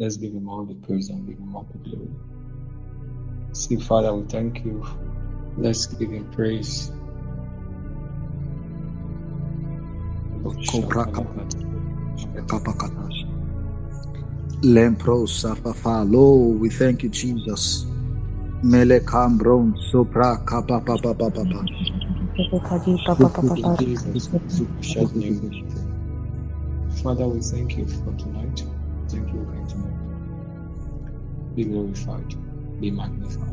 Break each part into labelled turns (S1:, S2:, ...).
S1: Let's give him all the praise and give him all the glory. See, Father, we thank you. Let's give him praise.
S2: Lord, we thank you, Jesus. Melekambron sopra kapa papa papa.
S1: Father, we thank you for tonight. Thank you again tonight. Be glorified, be magnified.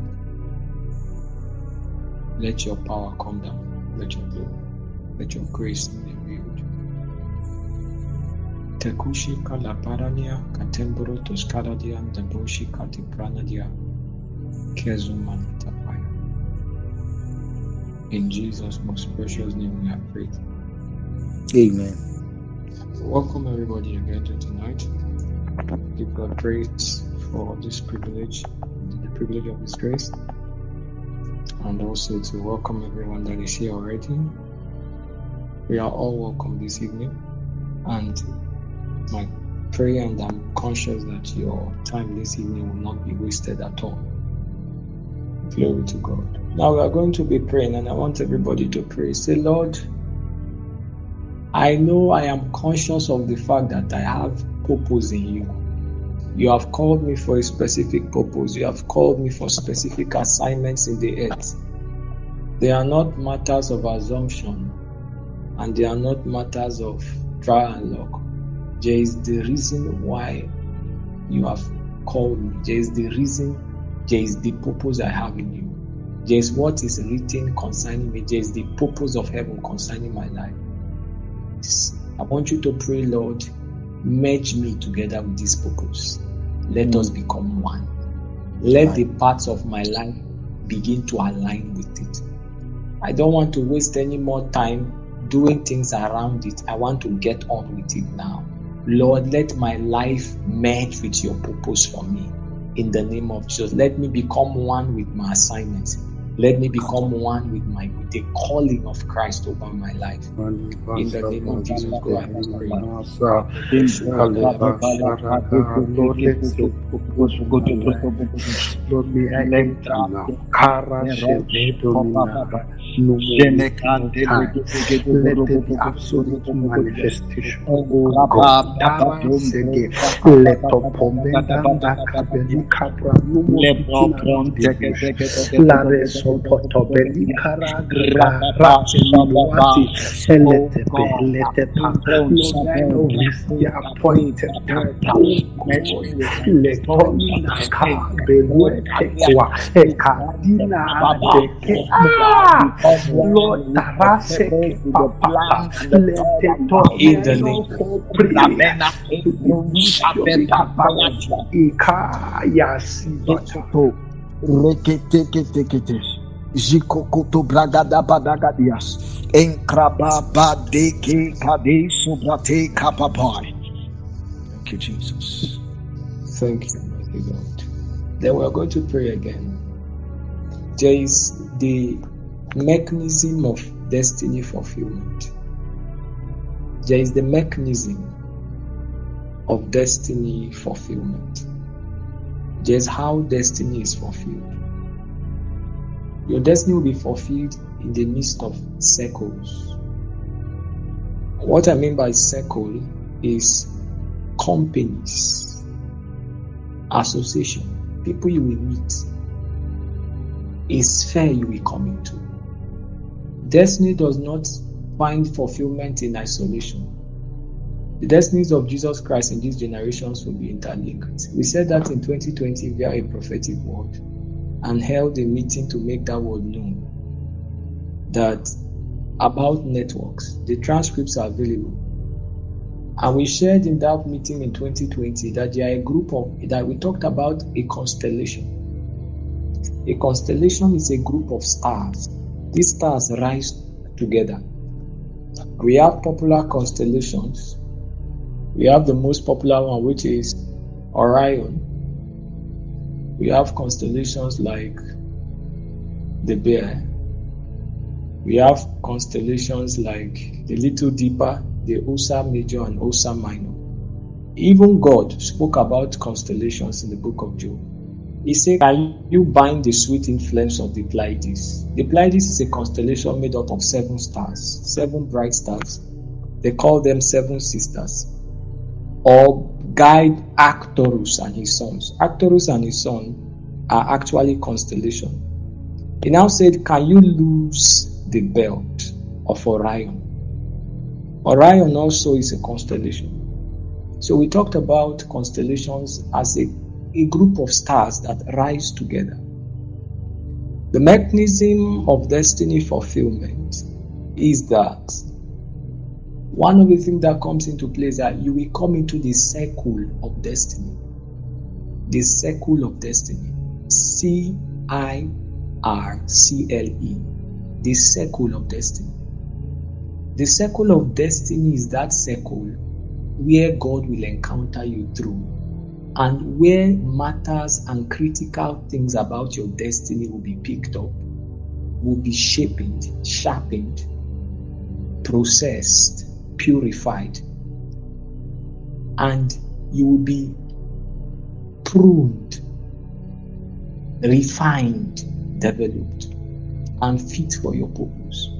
S1: Let your power come down. Let your glory, let your grace be revealed. Tekushi kalaparania katembro toskaradia deboshi katipranadia kezumanitapaya. In Jesus' most precious name we have prayed.
S2: Amen.
S1: Welcome everybody again to tonight. Give God praise for this privilege, the privilege of His grace, and also to welcome everyone that is here already. We are all welcome this evening, and my prayer, and I'm conscious that your time this evening will not be wasted at all. Glory to God. Now we are going to be praying, and I want everybody to pray. Say, Lord, I know I am conscious of the fact that I have purpose in you. You have called me for a specific purpose. You have called me for specific assignments in the earth. They are not matters of assumption, and they are not matters of trial and luck. There is the reason why you have called me. There is the reason, there is the purpose I have in you. There is what is written concerning me. There is the purpose of heaven concerning my life. I want you to pray, Lord, merge me together with this purpose. Let us become one. Let the parts of my life begin to align with it. I don't want to waste any more time doing things around it. I want to get on with it now. Lord, let my life merge with your purpose for me. In the name of Jesus, let me become one with my assignments. Let me become one with the calling of Christ over my life. In the name of Jesus, go ahead and pray.
S2: Lord, may I enter now. Let there be absolute manifestation. Oh God, let appointed Lord, Jikokoto bragada badagadias enkraba badeke kade sobrate kapapai. Thank you, Jesus.
S1: Thank you, mighty God. Then we are going to pray again. There is the mechanism of destiny fulfillment. There is the mechanism of destiny fulfillment. There is how destiny is fulfilled. Your destiny will be fulfilled in the midst of circles. What I mean by circle is companies, association, people you will meet, a sphere you will come into. Destiny does not find fulfillment in isolation. The destinies of Jesus Christ in these generations will be interlinked. We said that in 2020 via a prophetic word, and held a meeting to make that word known, that about networks, the transcripts are available. And we shared in that meeting in 2020 that there are a group of, that we talked about a constellation. A constellation is a group of stars. These stars rise together. We have popular constellations. We have the most popular one, which is Orion. We have constellations like the Bear. We have constellations like the Little Dipper, the Ursa Major and Ursa Minor. Even God spoke about constellations in the book of Job. He said, can you bind the sweet influence of the Pleiades? The Pleiades is a constellation made up of 7 stars, 7 bright stars. They call them 7 sisters, or guide Arcturus and his sons. Arcturus and his son are actually constellation. He now said, can you loose the belt of Orion? Orion also is a constellation. So we talked about constellations as a group of stars that rise together. The mechanism of destiny fulfillment is that one of the things that comes into play is that you will come into the circle of destiny. The circle of destiny. CIRCLE. The circle of destiny. The circle of destiny is that circle where God will encounter you through, and where matters and critical things about your destiny will be picked up, will be sharpened, processed, purified, and you will be pruned, refined, developed, and fit for your purpose.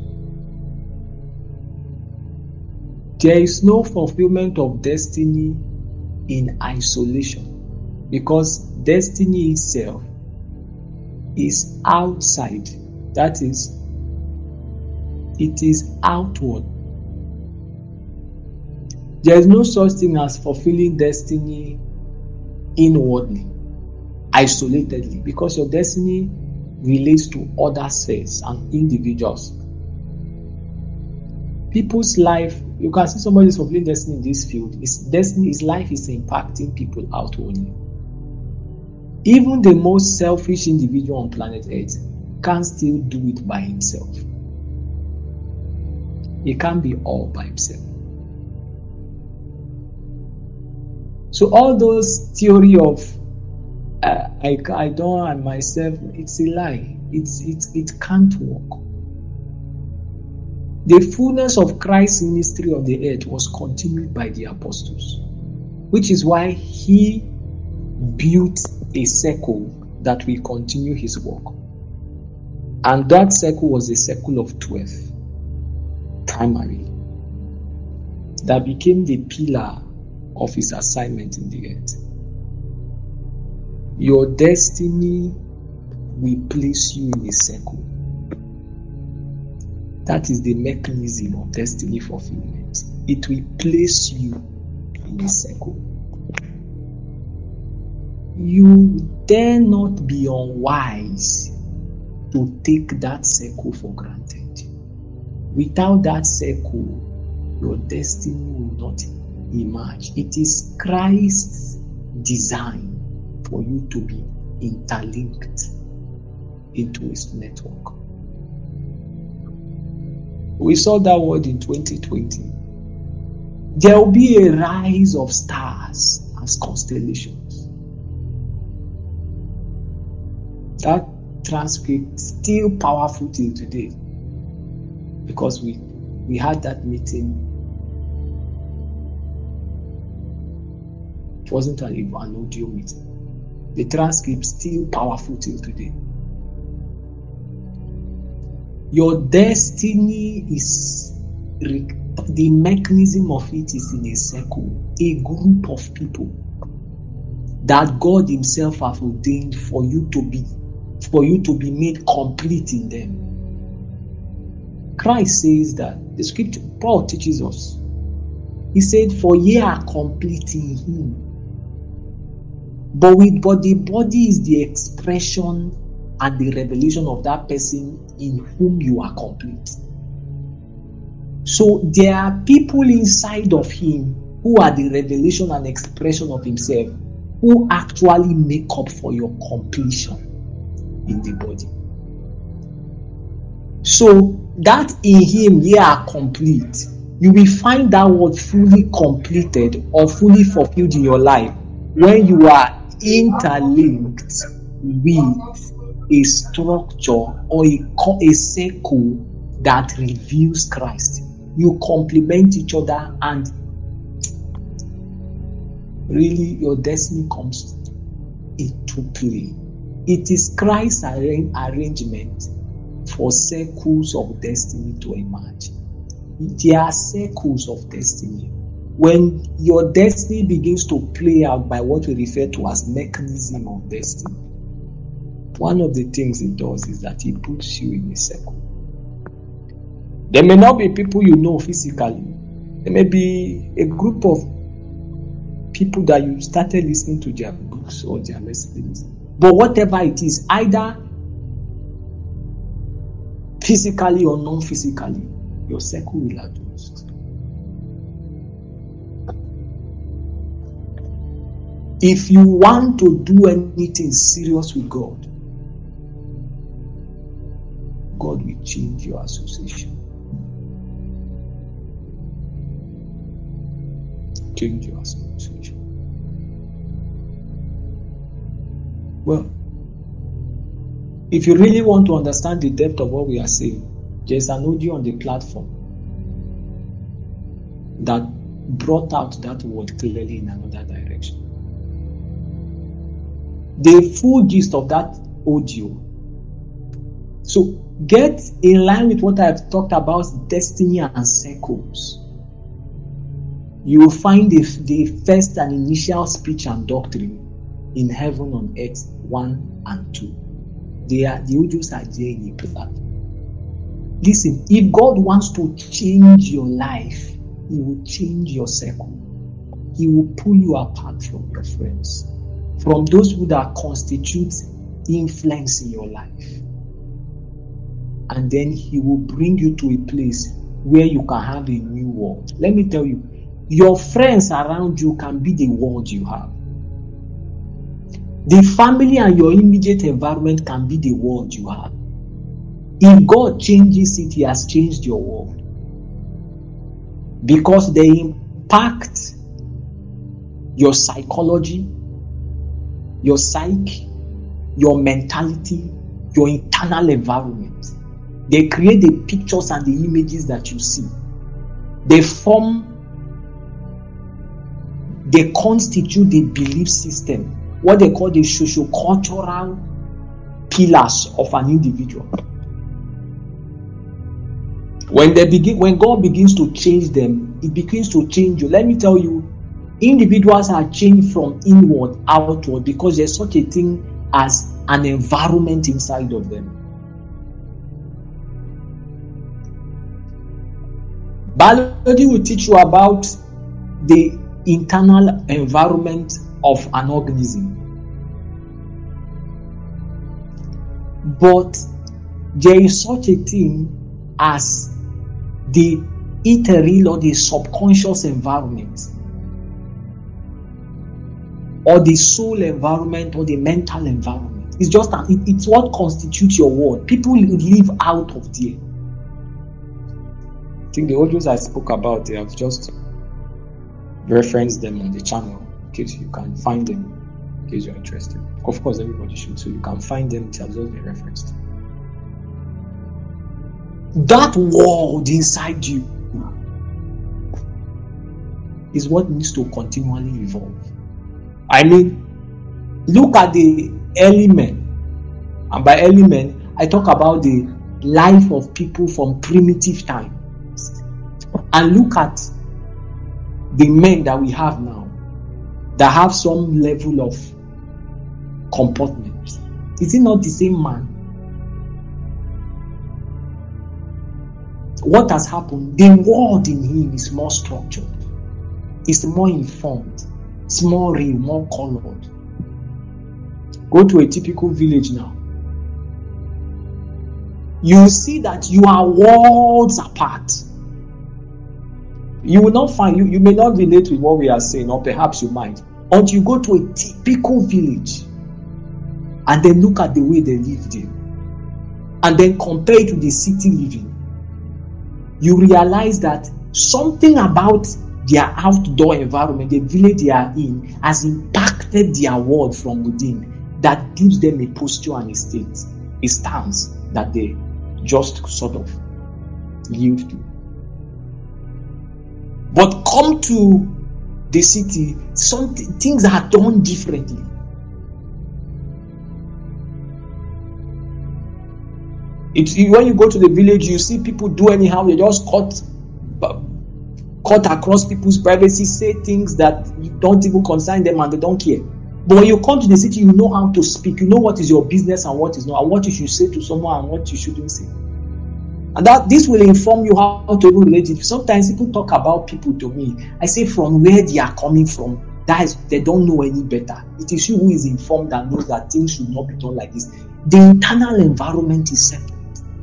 S1: There is no fulfillment of destiny in isolation, because destiny itself is outside. That is, it is outward. There is no such thing as fulfilling destiny inwardly, isolatedly, because your destiny relates to other spheres and individuals. People's life, you can see somebody is fulfilling destiny in this field. His life is impacting people outwardly. Even the most selfish individual on planet Earth can still do it by himself. He can't be all by himself. So all those theory of I don't and myself, it's a lie. It can't work. The fullness of Christ's ministry on the earth was continued by the apostles, which is why he built a circle that will continue his work. And that circle was a circle of 12, primarily, that became the pillar of his assignment in the earth. Your destiny will place you in a circle. That is the mechanism of destiny fulfillment. It will place you in a circle. You dare not be unwise to take that circle for granted. Without that circle, your destiny will not emerge. It is Christ's design for you to be interlinked into his network. We saw that word in 2020. There will be a rise of stars as constellations. That transcript still powerful till today, because we had that meeting. It wasn't an audio meeting. The transcript still powerful till today. Your destiny is, the mechanism of it is in a circle, a group of people that God himself has ordained for you to be made complete in them. Christ says that, the scripture, Paul teaches us. He said, for ye are complete in him. But the body is the expression and the revelation of that person in whom you are complete. So there are people inside of him who are the revelation and expression of himself, who actually make up for your completion in the body. So that in him ye are complete, you will find that word fully completed or fully fulfilled in your life when you are interlinked with a structure or a circle that reveals Christ. You complement each other, and really your destiny comes into play. It is Christ's arrangement for circles of destiny to emerge. There are circles of destiny. When your destiny begins to play out by what we refer to as mechanism of destiny, one of the things it does is that it puts you in a circle. There may not be people you know physically. There may be a group of people that you started listening to their books or their messages. But whatever it is, either physically or non-physically, your circle will adjust. If you want to do anything serious with God, God will change your association. Change your association. Well, if you really want to understand the depth of what we are saying, there's an audio on the platform that brought out that word clearly in another direction. The full gist of that audio. So get in line with what I've talked about, destiny and circles. You will find the first and initial speech and doctrine in Heaven on Earth 1 and 2. The audios are there in the platform. Listen, if God wants to change your life, He will change your circle. He will pull you apart from your friends, from those who that constitute influence in your life. And then He will bring you to a place where you can have a new world. Let me tell you, your friends around you can be the world you have. The family and your immediate environment can be the world you have. If God changes it, He has changed your world. Because they impact your psychology, your psyche, your mentality, your internal environment. They create the pictures and the images that you see. They constitute the belief system, what they call the socio-cultural pillars of an individual. When God begins to change them, it begins to change you. Let me tell you, individuals are changed from inward outward because there's such a thing as an environment inside of them. Biology will teach you about the internal environment of an organism. But there is such a thing as the ethereal or the subconscious environment, or the soul environment, or the mental environment. It's just it's what constitutes your world. People live out of there. I think the audios I spoke about, they have just referenced them on the channel in case you can find them, in case you're interested. Of course, everybody should, so you can find them. It has just been referenced. That world inside you is what needs to continually evolve. I mean, look at the early men. And by early men, I talk about the life of people from primitive times. And look at the men that we have now that have some level of comportment. Is it not the same man? What has happened? The world in him is more structured, it's more informed, it's more real, more colored. Go to a typical village now. You see that you are worlds apart. You will not find, you may not relate with what we are saying, or perhaps you might, until you go to a typical village and then look at the way they live there and then compare it to the city living. You realize that something about their outdoor environment, the village they are in, has impacted their world from within, that gives them a posture and a state, a stance that they just sort of yield to. But come to the city, things are done differently. When you go to the village, you see people do anyhow. They just cut across people's privacy, say things that don't even concern them, and they don't care. But when you come to the city, you know how to speak. You know what is your business and what is not, and what you should say to someone and what you shouldn't say. And this will inform you how to even relate it. Sometimes people talk about people to me. I say from where they are coming from, they don't know any better. It is you who is informed and knows that things should not be done like this. The internal environment is separate.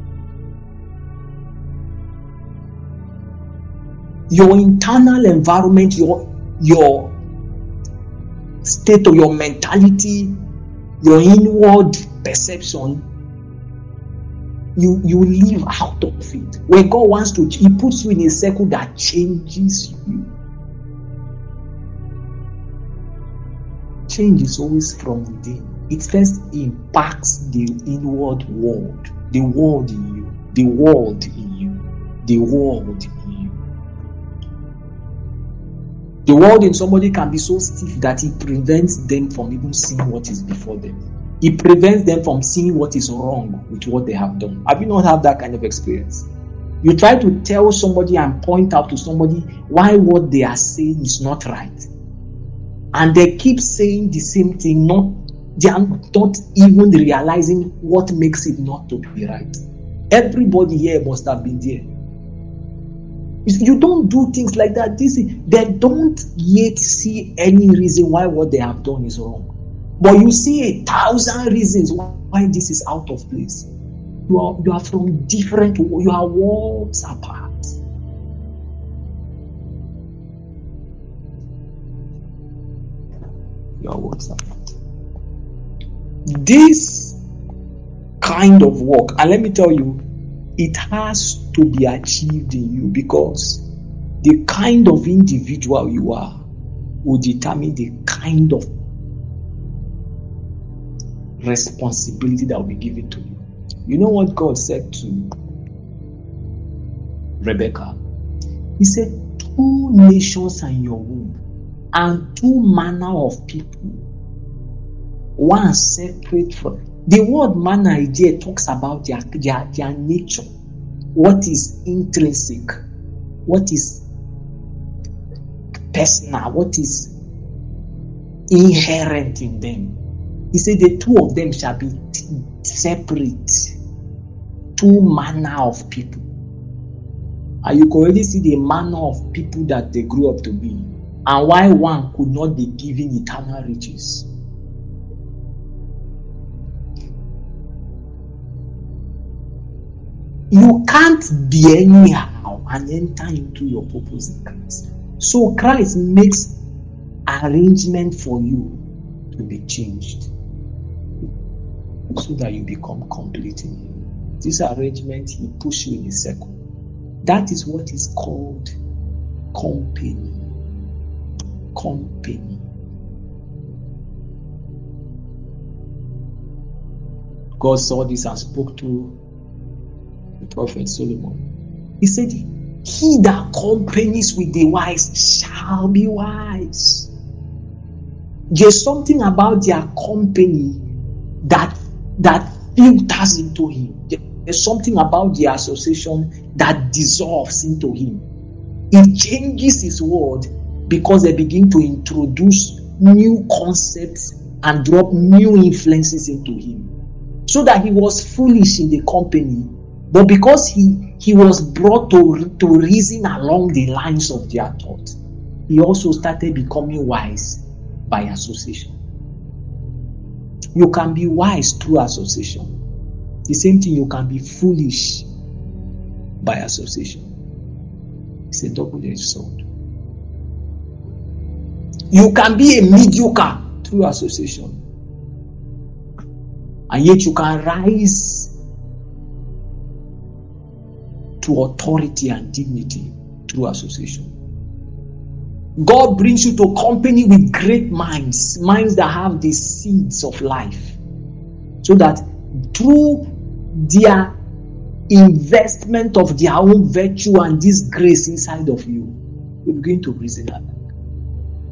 S1: Your internal environment, your state of your mentality, your inward perception, you live out of it. When God wants to, He puts you in a circle that changes you. Change is always from within. It first impacts the inward world, the world in you, the world in you, the world in you. The world in somebody can be so stiff that it prevents them from even seeing what is before them. It prevents them from seeing what is wrong with what they have done. Have you not had that kind of experience? You try to tell somebody and point out to somebody why what they are saying is not right. And they keep saying the same thing, they are not even realizing what makes it not to be right. Everybody here must have been there. You don't do things like that. They don't yet see any reason why what they have done is wrong. But you see 1,000 reasons why this is out of place. You are from different, you are worlds apart. You are worlds apart. This kind of work, and let me tell you, it has to be achieved in you, because the kind of individual you are will determine the kind of responsibility that will be given to you. You know what God said to Rebecca? He said, 2 nations are in your womb, and 2 manner of people, one separate from. The word manner idea talks about their nature, what is intrinsic, what is personal, what is inherent in them. He said the 2 of them shall be separate, 2 manner of people. And you can already see the manner of people that they grew up to be, and why one could not be given eternal riches. You can't be anyhow and enter into your purpose in Christ. So Christ makes arrangement for you to be changed so that you become complete in Him. This arrangement, He puts you in a circle. That is what is called company. Company. God saw this and spoke to the prophet Solomon. He said, he that companies with the wise shall be wise. There's something about their company that filters into him. There's something about the association that dissolves into him. It changes his world because they begin to introduce new concepts and drop new influences into him. So that he was foolish in the company, but because he was brought to reason along the lines of their thought, he also started becoming wise by association. You can be wise through association. The same thing, you can be foolish by association. It's a double-edged sword. You can be a mediocre through association, and yet you can rise to authority and dignity through association. God brings you to company with great minds that have the seeds of life, so that through their investment of their own virtue and this grace inside of you, you begin to reason along.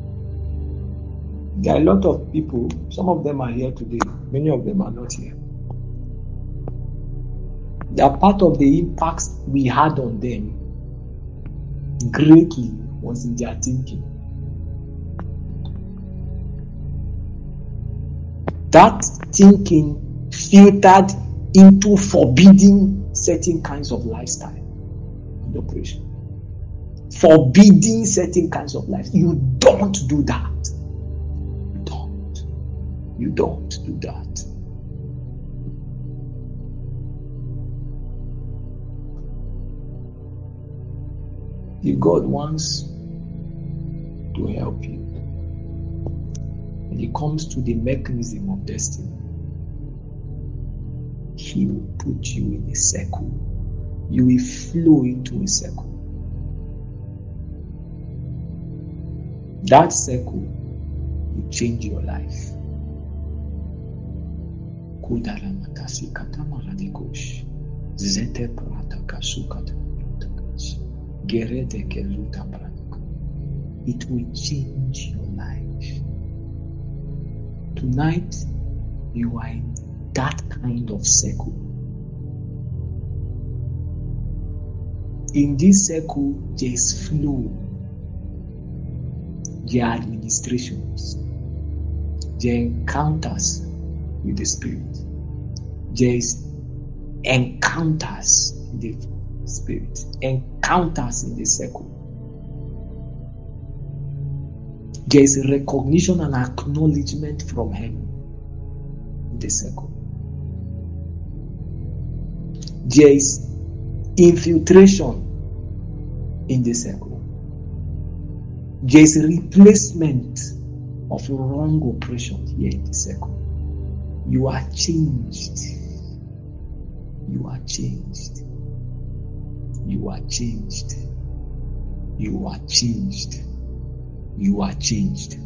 S1: There are a lot of people, some of them are here today, many of them are not here. They are part of the impacts we had on them greatly was in their thinking. That thinking filtered into forbidding certain kinds of lifestyle and operation. Forbidding certain kinds of life. You don't do that. You don't do that. If God wants to help you, when it comes to the mechanism of destiny, He will put you in a circle. You will flow into a circle. That circle will change your life. It will change your life. Tonight, you are in that kind of circle. In this circle, there is flow. There are administrations. There are encounters with the Spirit. There is encounters in the Spirit. Encounters in the circle. There is a recognition and acknowledgement from heaven in the circle. There is infiltration in the circle. There is a replacement of wrong operation here in the circle. You are changed. You are changed. You are changed. You are changed. You are changed.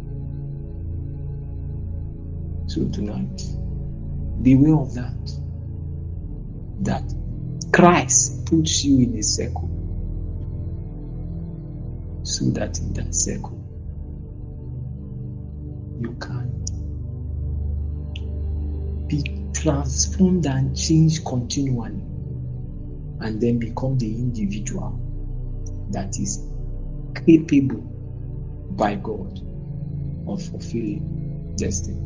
S1: So tonight, beware of that. That Christ puts you in a circle, so that in that circle you can be transformed and changed continually, and then become the individual that is capable by God of fulfilling destiny.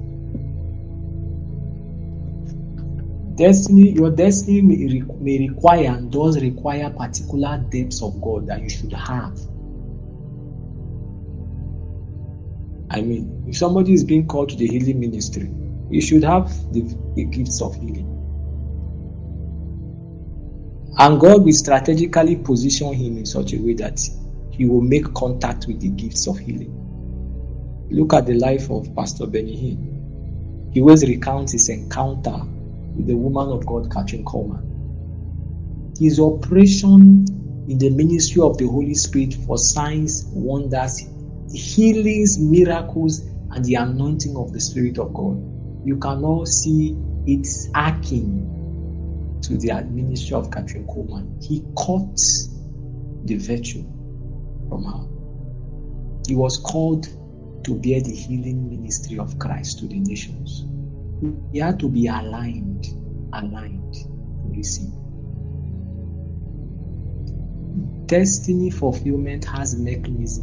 S1: Your destiny may require and does require particular depths of God that you should have. I mean, if somebody is being called to the healing ministry, you should have the gifts of healing. And God will strategically position him in such a way that he will make contact with the gifts of healing. Look at the life of Pastor Benny Hinn. He always recounts his encounter with the woman of God, Kathryn Coleman. His operation in the ministry of the Holy Spirit for signs, wonders, healings, miracles, and the anointing of the Spirit of God. You can all see it's akin to the ministry of Kathryn Coleman. He caught the virtue from her. He was called to bear the healing ministry of Christ to the nations. He had to be aligned to receive. Destiny fulfillment has a mechanism.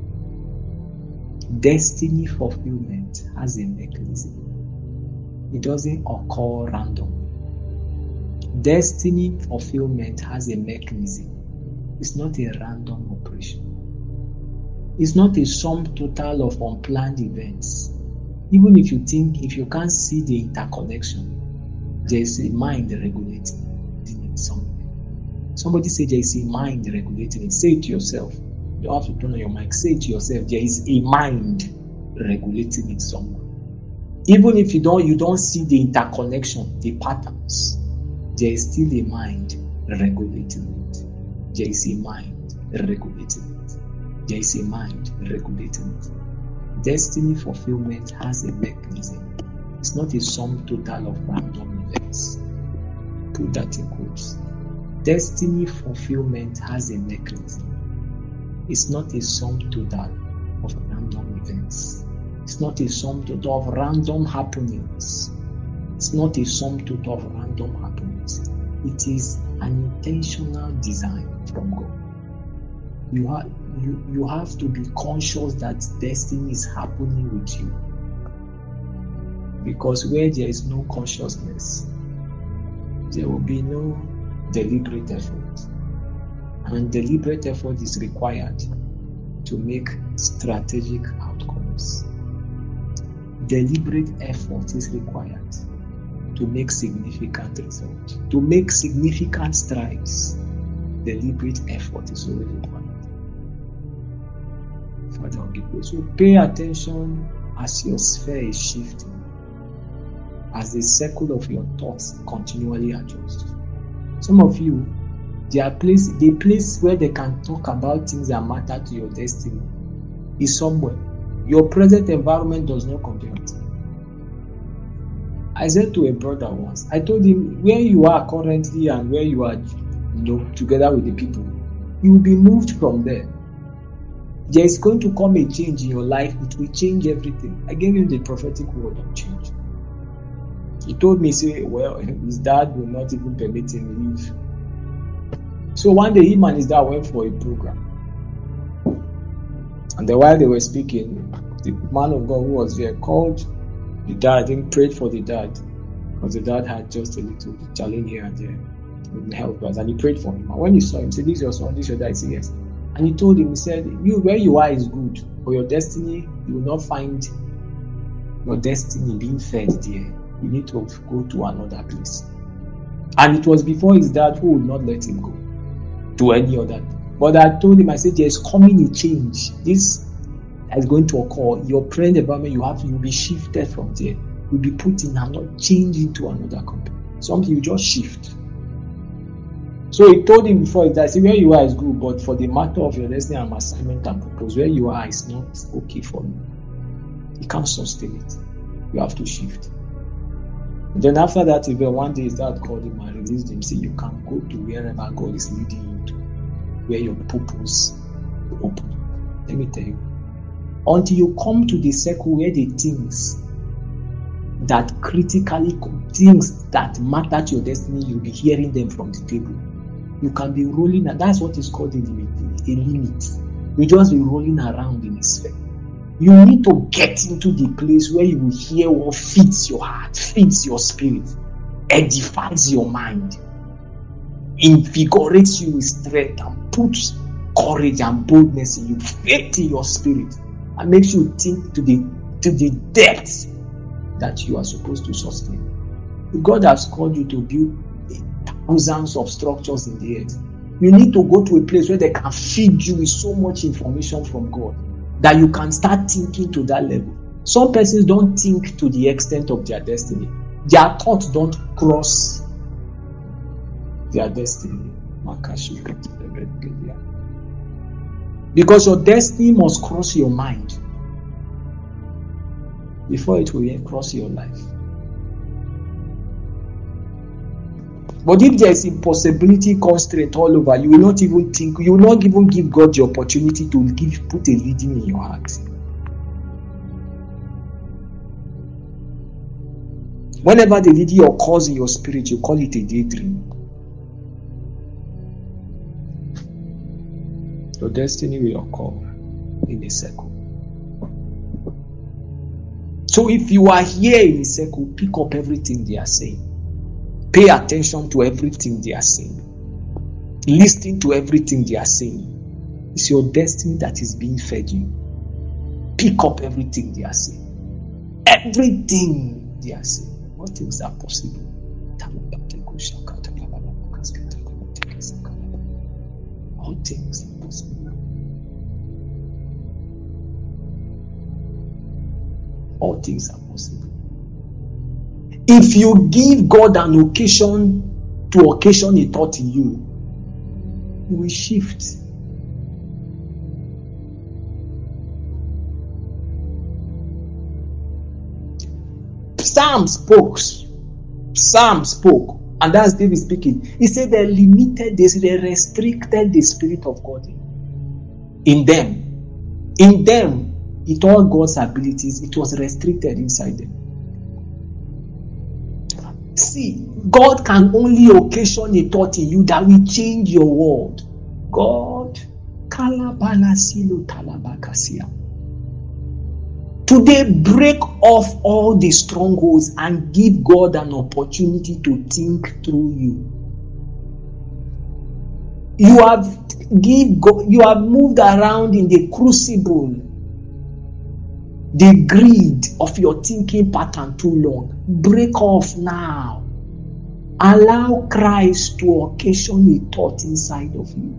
S1: Destiny fulfillment has a mechanism. It doesn't occur randomly. Destiny fulfillment has a mechanism. It's not a random operation. It's not a sum total of unplanned events. Even if you can't see the interconnection, there's a mind regulating it somewhere. Somebody say there is a mind regulating it. Say it to yourself. You don't have to turn on your mic. Say it to yourself. There is a mind regulating it somewhere. Even if you don't see the interconnection, the patterns, there is still a mind regulating it. There is a mind regulating it. There is a mind regulating it. Destiny fulfillment has a mechanism. It's not a sum total of random events. Put that in quotes. Destiny fulfillment has a mechanism. It's not a sum total of random events. It's not a sum total of random happenings. It's not a sum total of random happenings. It is an intentional design from God. You have to be conscious that destiny is happening with you. Because where there is no consciousness, there will be no deliberate effort. And deliberate effort is required to make strategic outcomes. Deliberate effort is required to make significant results, to make significant strides. Deliberate effort is always required. Father, I'll give you. So pay attention as your sphere is shifting, as the circle of your thoughts continually adjusts. Some of you, the place where they can talk about things that matter to your destiny is somewhere. Your present environment does not compare it. I said to a brother once, I told him, where you are currently and where you are, together with the people, you will be moved from there. There is going to come a change in your life. It will change everything. I gave him the prophetic word of change. He told me, say, well, his dad will not even permit him to leave. So one day, him and his dad went for a program. And then while they were speaking, the man of God who was there called the dad and prayed for the dad, because the dad had just a little challenge here and there with health wise, and he prayed for him. And when he saw him, he said, "This is your son, this is your dad." He said, "Yes." And he told him, he said, where you are is good. For your destiny, you will not find your destiny being fed there. You need to go to another place. And it was before his dad who would not let him go to any other. But I told him, I said, there's coming a change. This is going to occur. Your present environment, you'll be shifted from there. You'll be put in and not change into another company. Something you just shift. So he told him before, I said, where you are is good, but for the matter of your destiny and assignment and purpose, where you are is not okay for me. You can't sustain it. You have to shift. And then after that event, one day his dad called him and released him, said, you can go to wherever God is leading you to, where your purpose will open up. Let me tell you, until you come to the circle where the things that matter to your destiny, you'll be hearing them from the table. You can be rolling, and that's what is called a limit. You just be rolling around in a sphere. You need to get into the place where you will hear what feeds your heart, feeds your spirit, edifies your mind, invigorates you with strength, and puts courage and boldness in you, faith in your spirit, and makes you think to the depths that you are supposed to sustain. If God has called you to build thousands of structures in the earth, you need to go to a place where they can feed you with so much information from God that you can start thinking to that level. Some persons don't think to the extent of their destiny. Their thoughts don't cross their destiny. Because your destiny must cross your mind before it will cross your life. But if there is impossibility constraint all over, you will not even think, you will not even give God the opportunity to put a leading in your heart. Whenever the leading occurs in your spirit, you call it a daydream. Your destiny will occur in a circle. So if you are here in a circle, pick up everything they are saying. Pay attention to everything they are saying. Listen to everything they are saying. It's your destiny that is being fed you. Pick up everything they are saying. Everything they are saying. What things are possible? All things are possible. All things are possible. If you give God an occasion to occasion a thought in you, you will shift. Sam spoke, and that's David speaking. He said they restricted the Spirit of God in them. In them, He thought God's abilities, it was restricted inside them. See, God can only occasion a thought in you that will change your world. God, today, break off all the strongholds and give God an opportunity to think through you. You have moved around in the crucible, the greed of your thinking pattern too long. Break off now. Allow Christ to occasion a thought inside of you.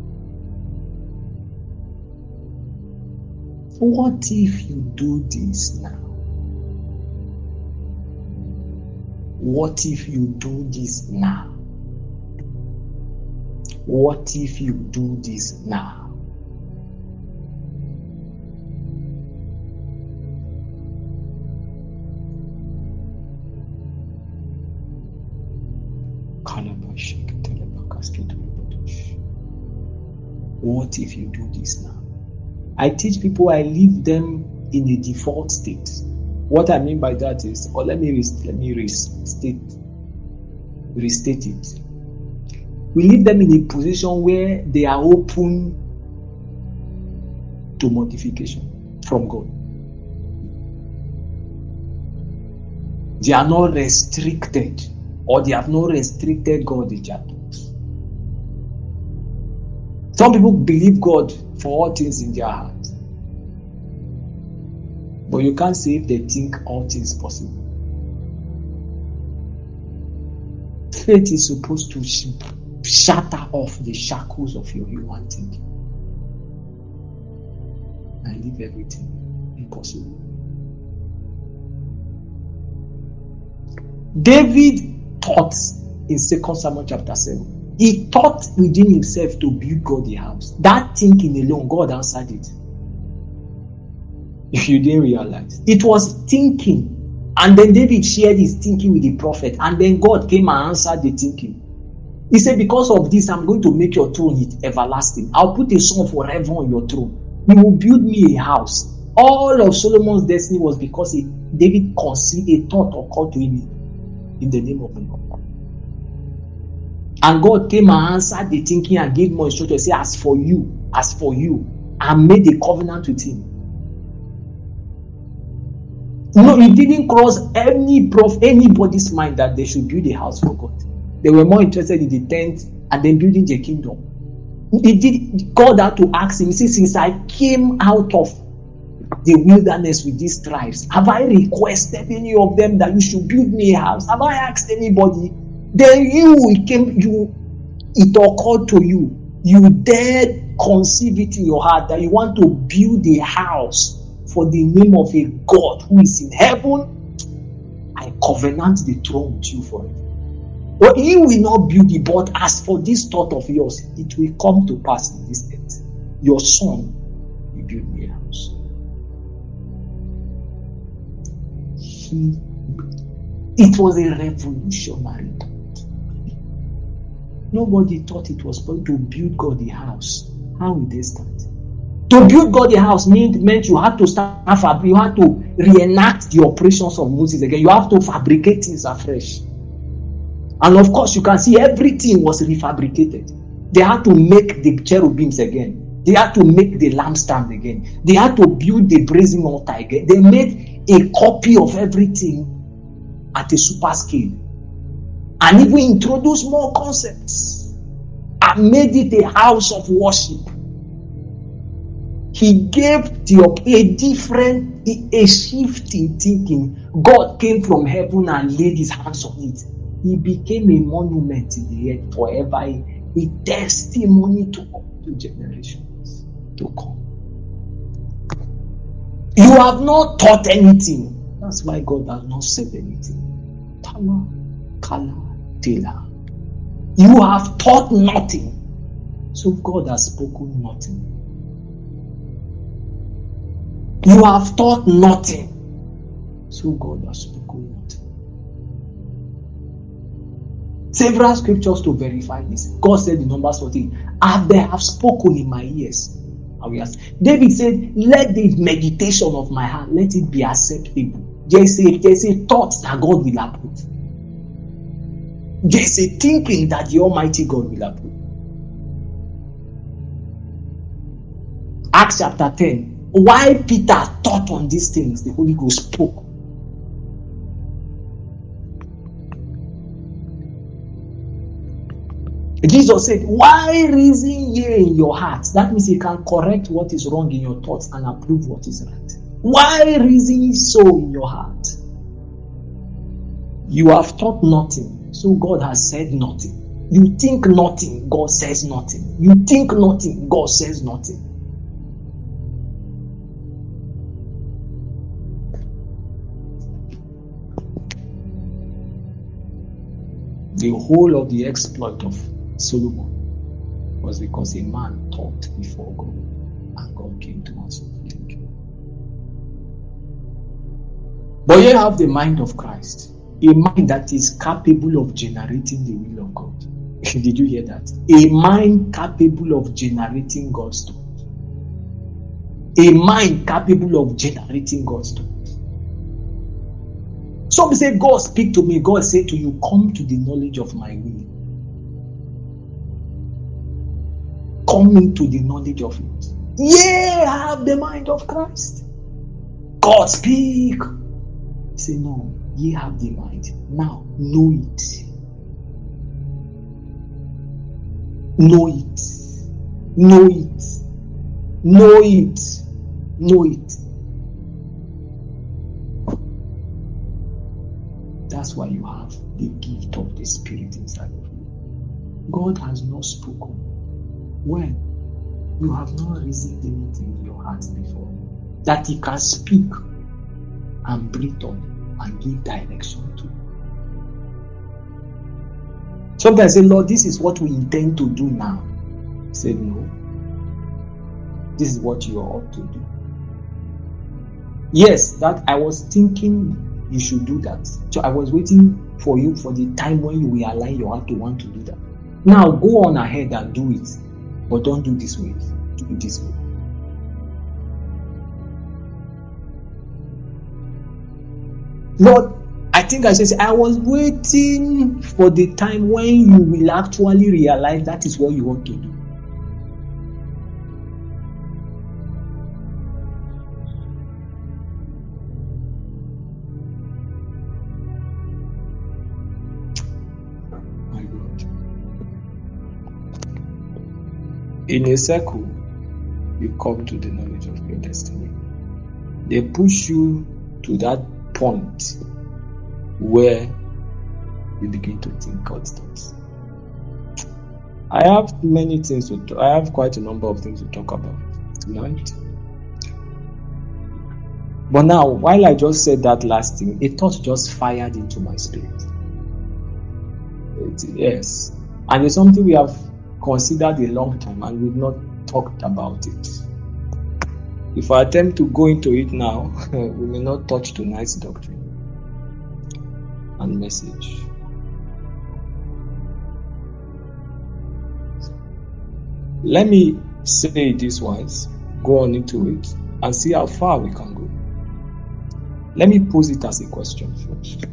S1: What if you do this now? What if you do this now? What if you do this now? What if you do this now? I teach people, I leave them in a default state. What I mean by that is, or let me restate it. We leave them in a position where they are open to modification from God. They are not restricted, or they have not restricted God in their thoughts. Some people believe God for all things in their heart. But you can't say if they think all things possible. Faith is supposed to shatter off the shackles of your human thinking and leave everything impossible. David thought in 2 Samuel chapter 7. He thought within himself to build God a house. That thinking alone, God answered it. If you didn't realize, it was thinking, and then David shared his thinking with the prophet, and then God came and answered the thinking. He said, because of this, I'm going to make your throne everlasting. I'll put a son forever on your throne. You will build me a house. All of Solomon's destiny was because David conceived a thought occurred to him in the name of the Lord. And God came and answered the thinking and gave more instructions. Say, as for you, I made a covenant with him. No, it didn't cross anybody's mind that they should build a house for God. They were more interested in the tent and then building the kingdom. God had to ask him, see, since I came out of the wilderness with these tribes, have I requested any of them that you should build me a house? Have I asked anybody? Then it occurred to you. You dared conceive it in your heart that you want to build a house for the name of a God who is in heaven. I covenant the throne with you forever. Well, you will not build it, but as for this thought of yours, it will come to pass in this earth. Your son will build me a house. It was a revolutionary thought. Nobody thought it was possible to build God a house. How will they start? To build God a house meant you had to start you had to reenact the operations of Moses again. You have to fabricate things afresh. And of course, you can see everything was refabricated. They had to make the cherubims again. They had to make the lampstand again. They had to build the brazen altar again. They made a copy of everything at a super scale. And even introduced more concepts. And made it a house of worship. He gave a shift in thinking. God came from heaven and laid his hands on it. He became a monument in the earth forever, a testimony to generations to come. You have not taught anything. That's why God has not said anything. Tala, Kala, Tela. You have taught nothing. So God has spoken nothing. You have taught nothing. So God has spoken nothing. Several scriptures to verify this. God said in Numbers 14, they have spoken in my ears,
S3: David said, let the meditation of my heart, let it be acceptable. There's a thought that God will approve. There's a thinking that the Almighty God will approve. Acts chapter 10. While Peter thought on these things, the Holy Ghost spoke. Jesus said, why reason ye in your hearts? That means he can correct what is wrong in your thoughts and approve what is right. Why reason ye so in your heart? You have thought nothing, so God has said nothing. You think nothing, God says nothing. You think nothing, God says nothing. The whole of the exploit of Solomon was because a man thought before God, and God came to answer the thinking. But you have the mind of Christ, a mind that is capable of generating the will of God. Did you hear that? A mind capable of generating God's thoughts. A mind capable of generating God's thoughts. Some say, God speak to me. God said to you, come to the knowledge of my will. Come into the knowledge of it. Yeah, I have the mind of Christ. God speak. Say, no, ye have the mind. Now, know it. Know it. Know it. Know it. Know it. That's why you have the gift of the Spirit inside of you. God has not spoken when you have not reasoned anything in your heart before, that he can speak and breathe on and give direction to. Sometimes I say, Lord, this is what we intend to do now. He said, no. This is what you ought to do. Yes, that I was thinking you should do that. So I was waiting for you for the time when you will align your heart to want to do that. Now go on ahead and do it. But don't do this way. Do it this way. Lord, I think I said, I was waiting for the time when you will actually realize that is what you want to do. My God. In a circle, you come to the knowledge of your destiny. They push you to that point where you begin to think God's thoughts. I have many things to I have quite a number of things to talk about tonight. But now, while I just said that last thing, a thought just fired into my spirit. Yes. And it's something we have considered a long time and we've not talked about it. If I attempt to go into it now, we may not touch tonight's doctrine and message. Let me say it this wise, go on into it, and see how far we can go. Let me pose it as a question first.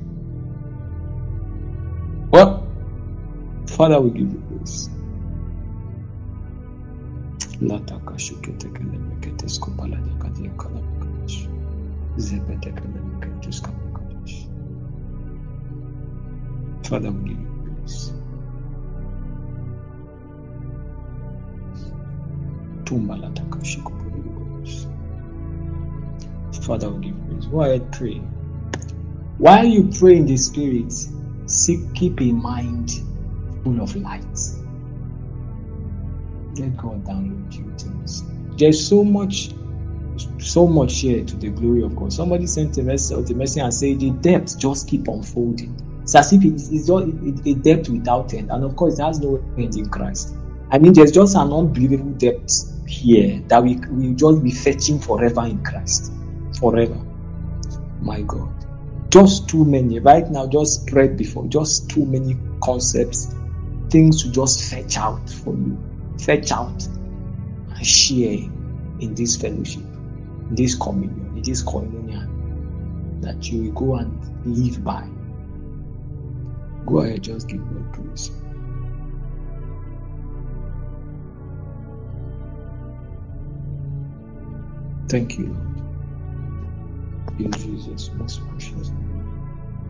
S3: Well, Father, we give you praise. Father, we give you praise. Father, we give you praise. While I pray, while you pray in the Spirit, keep a mind full of light. Let God download you things. There's so much here to the glory of God. Somebody sent a message and said the depth just keep unfolding. It's as if it's just a depth without end. And of course, it has no end in Christ. I mean, there's just an unbelievable depth here that we will just be fetching forever in Christ. Forever. My God. Just too many. Right now, just spread before. Just too many concepts. Things to just fetch out for you. Fetch out and share in this fellowship, in this communion, in this koinonia, that you will go and live by. Go ahead, just give God praise. Thank you, Lord. In Jesus' most precious name.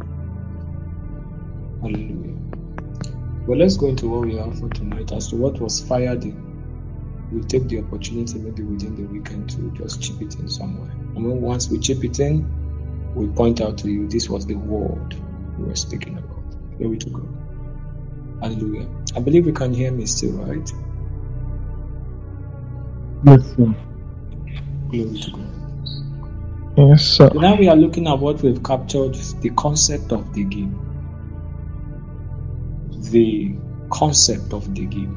S3: Hallelujah. Well, let's go into what we have for tonight. As to what was fired in, we'll take the opportunity maybe within the weekend to just chip it in somewhere. And then once we chip it in, we point out to you this was the word we were speaking about. Glory to God. Hallelujah. I believe you can hear me still, right?
S4: Yes, sir.
S3: Glory to God.
S4: Yes, sir.
S3: So now we are looking at what we've captured, the concept of the game. The concept of the game.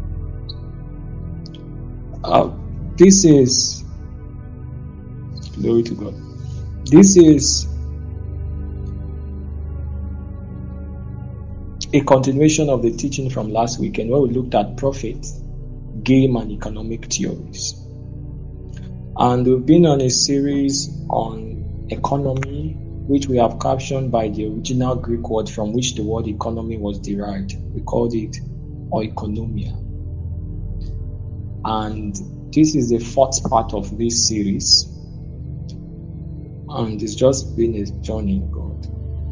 S3: This is, glory to God. This is a continuation of the teaching from last weekend where we looked at profit, game, and economic theories. And we've been on a series on economy, which we have captioned by the original Greek word from which the word economy was derived. We called it oikonomia. And this is the fourth part of this series. And it's just been a journey in God.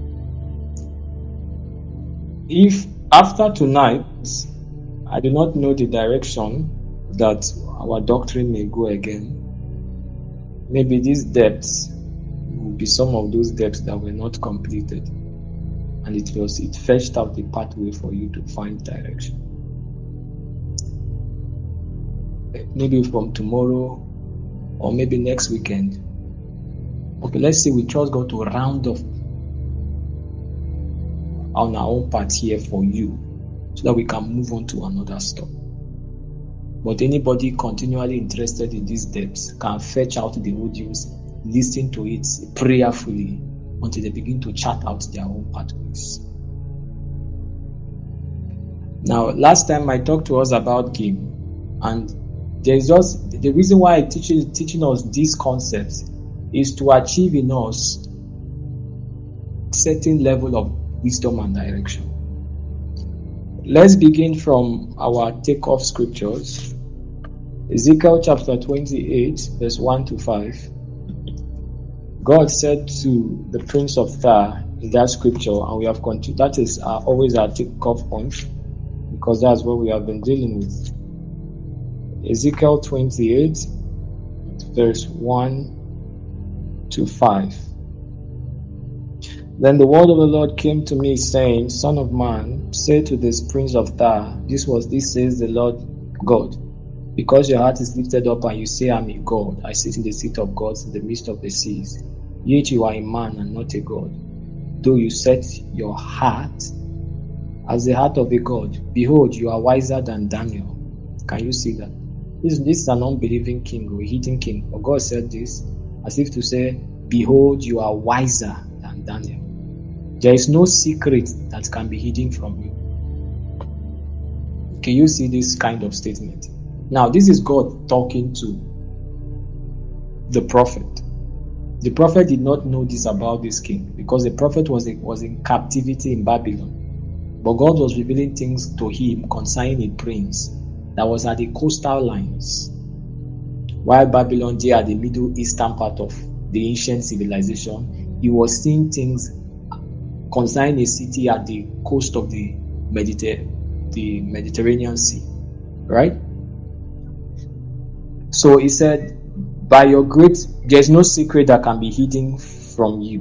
S3: If after tonight, I do not know the direction that our doctrine may go again, maybe these depths will be some of those depths that were not completed, and it fetched out the pathway for you to find direction. Maybe from tomorrow or maybe next weekend. Okay, let's say we trust God to round off on our own part here for you so that we can move on to another stop. But anybody continually interested in these depths can fetch out the audios, listen to it prayerfully until they begin to chart out their own pathways. Now, last time I talked to us about game, and there's just the reason why I'm teaching us these concepts is to achieve in us certain level of wisdom and direction. Let's begin from our takeoff scriptures. Ezekiel chapter 28, verse 1 to 5. God said to the prince of Tyre in that scripture, and we have continued. That is always our takeoff point, because that's what we have been dealing with. Ezekiel 28, verse 1 to 5. Then the word of the Lord came to me, saying, Son of man, say to this prince of Tyre, this says the Lord God, because your heart is lifted up and you say, I'm a God, I sit in the seat of gods in the midst of the seas. Yet you are a man and not a God. Though you set your heart as the heart of a God, behold, you are wiser than Daniel. Can you see that? This is an unbelieving king or a hidden king. But God said this as if to say, behold, you are wiser than Daniel. There is no secret that can be hidden from you. Can you see this kind of statement? Now, this is God talking to the prophet. The prophet did not know this about this king because the prophet was in captivity in Babylon. But God was revealing things to him concerning a prince that was at the coastal lines. While Babylon, there at the Middle Eastern part of the ancient civilization, he was seeing things concerning a city at the coast of the Mediterranean Sea. Right? So he said, by your great, there's no secret that can be hidden from you.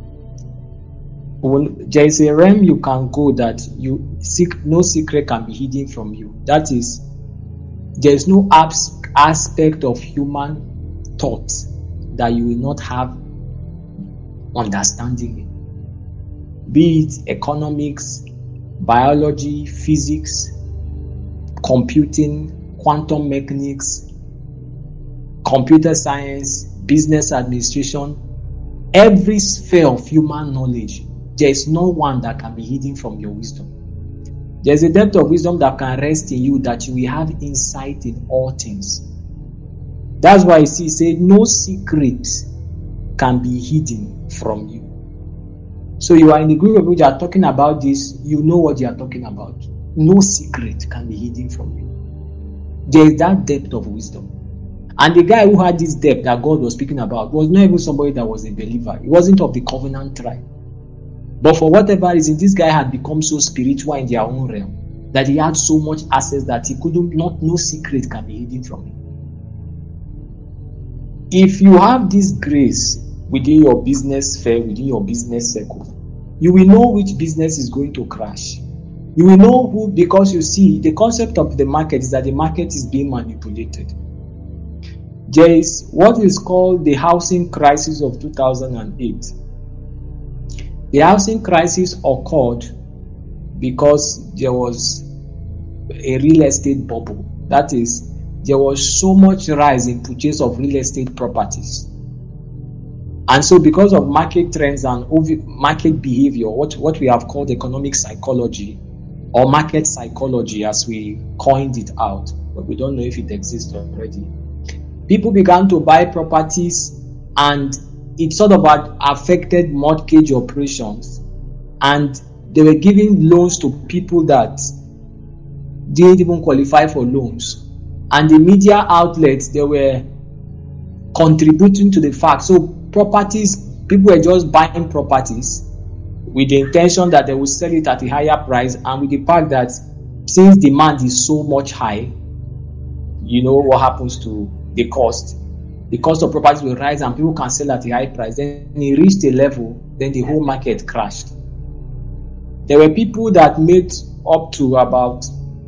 S3: There is a realm you can go that no secret can be hidden from you. That is, there is no aspect of human thought that you will not have understanding in. Be it economics, biology, physics, computing, quantum mechanics, computer science, business administration, every sphere of human knowledge, there is no one that can be hidden from your wisdom. There is a depth of wisdom that can rest in you, that you will have insight in all things. That's why he said, no secret can be hidden from you. So you are in the group of people that are talking about this, you know what you are talking about. No secret can be hidden from you. There is that depth of wisdom. And the guy who had this depth that God was speaking about was not even somebody that was a believer. He wasn't of the covenant tribe. But for whatever reason, this guy had become so spiritual in their own realm that he had so much access that he couldn't, no secret can be hidden from him. If you have this grace within your business sphere, within your business circle, you will know which business is going to crash. You will know who, because you see, the concept of the market is that the market is being manipulated. There is what is called the housing crisis of 2008. The housing crisis occurred because there was a real estate bubble. That is, there was so much rise in purchase of real estate properties. And so because of market trends and market behavior, what we have called economic psychology or market psychology as we coined it out, but we don't know if it exists already. People began to buy properties and it sort of affected mortgage operations, and they were giving loans to people that didn't even qualify for loans. And the media outlets, they were contributing to the fact. So properties, people were just buying properties with the intention that they will sell it at a higher price, and with the fact that since demand is so much high, you know what happens to the cost. The cost of properties will rise and people can sell at a high price. Then it reached a level, then the whole market crashed. There were people that made up to about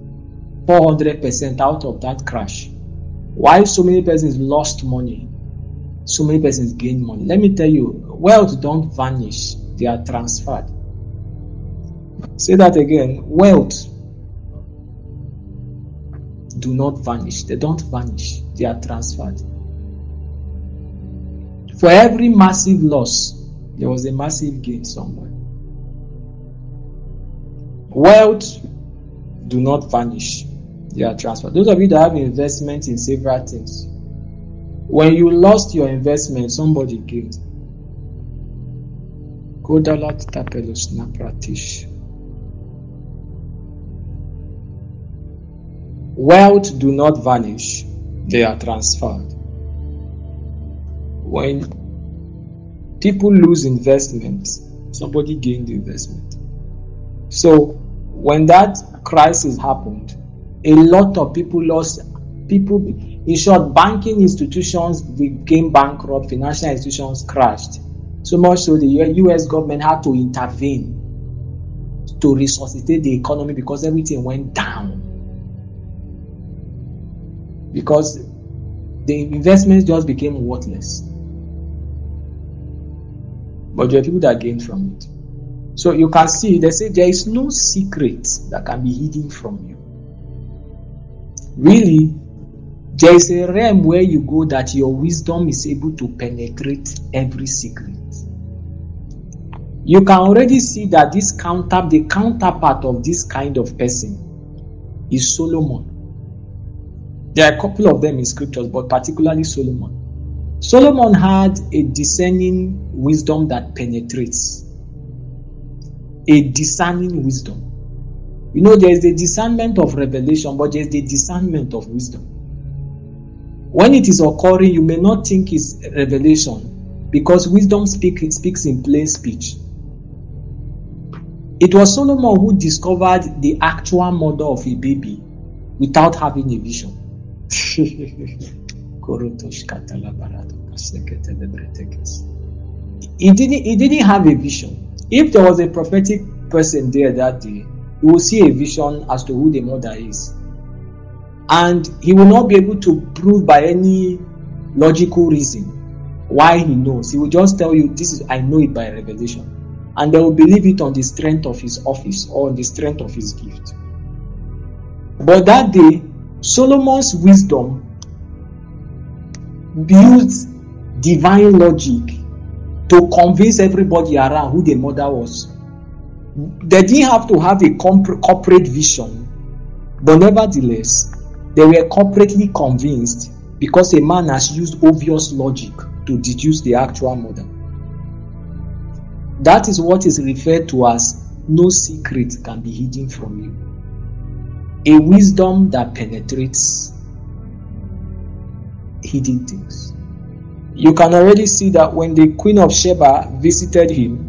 S3: 400% out of that crash. Why so many persons lost money? So many persons gained money. Let me tell you, wealth don't vanish, they are transferred. Say that again. Wealth do not vanish. They don't vanish, they are transferred. For every massive loss, there was a massive gain somewhere. Wealth do not vanish, they are transferred. Those of you that have investments in several things, when you lost your investment, somebody gained. Wealth do not vanish, they are transferred. When people lose investment, somebody gained investment. So when that crisis happened, a lot of people lost. People, in short, banking institutions became bankrupt, financial institutions crashed. So much so the US government had to intervene to resuscitate the economy because everything went down. Because the investments just became worthless. But there are people that gained from it. So you can see, they say there is no secret that can be hidden from you. Really, there is a realm where you go that your wisdom is able to penetrate every secret. You can already see that the counterpart of this kind of person is Solomon. There are a couple of them in scriptures, but particularly Solomon. Solomon had a discerning wisdom that penetrates. A discerning wisdom. You know, there is the discernment of revelation, but there is the discernment of wisdom. When it is occurring, you may not think it's revelation because wisdom speaks in plain speech. It was Solomon who discovered the actual mother of a baby without having a vision. He didn't have a vision. If there was a prophetic person there that day, he will see a vision as to who the mother is. And he will not be able to prove by any logical reason why he knows. He will just tell you, I know it by revelation. And they will believe it on the strength of his office or on the strength of his gift. But that day, Solomon's wisdom built divine logic to convince everybody around who the mother was. They didn't have to have a corporate vision, but nevertheless, they were corporately convinced because a man has used obvious logic to deduce the actual mother. That is what is referred to as no secret can be hidden from you. A wisdom that penetrates hidden things. You can already see that when the Queen of Sheba visited him,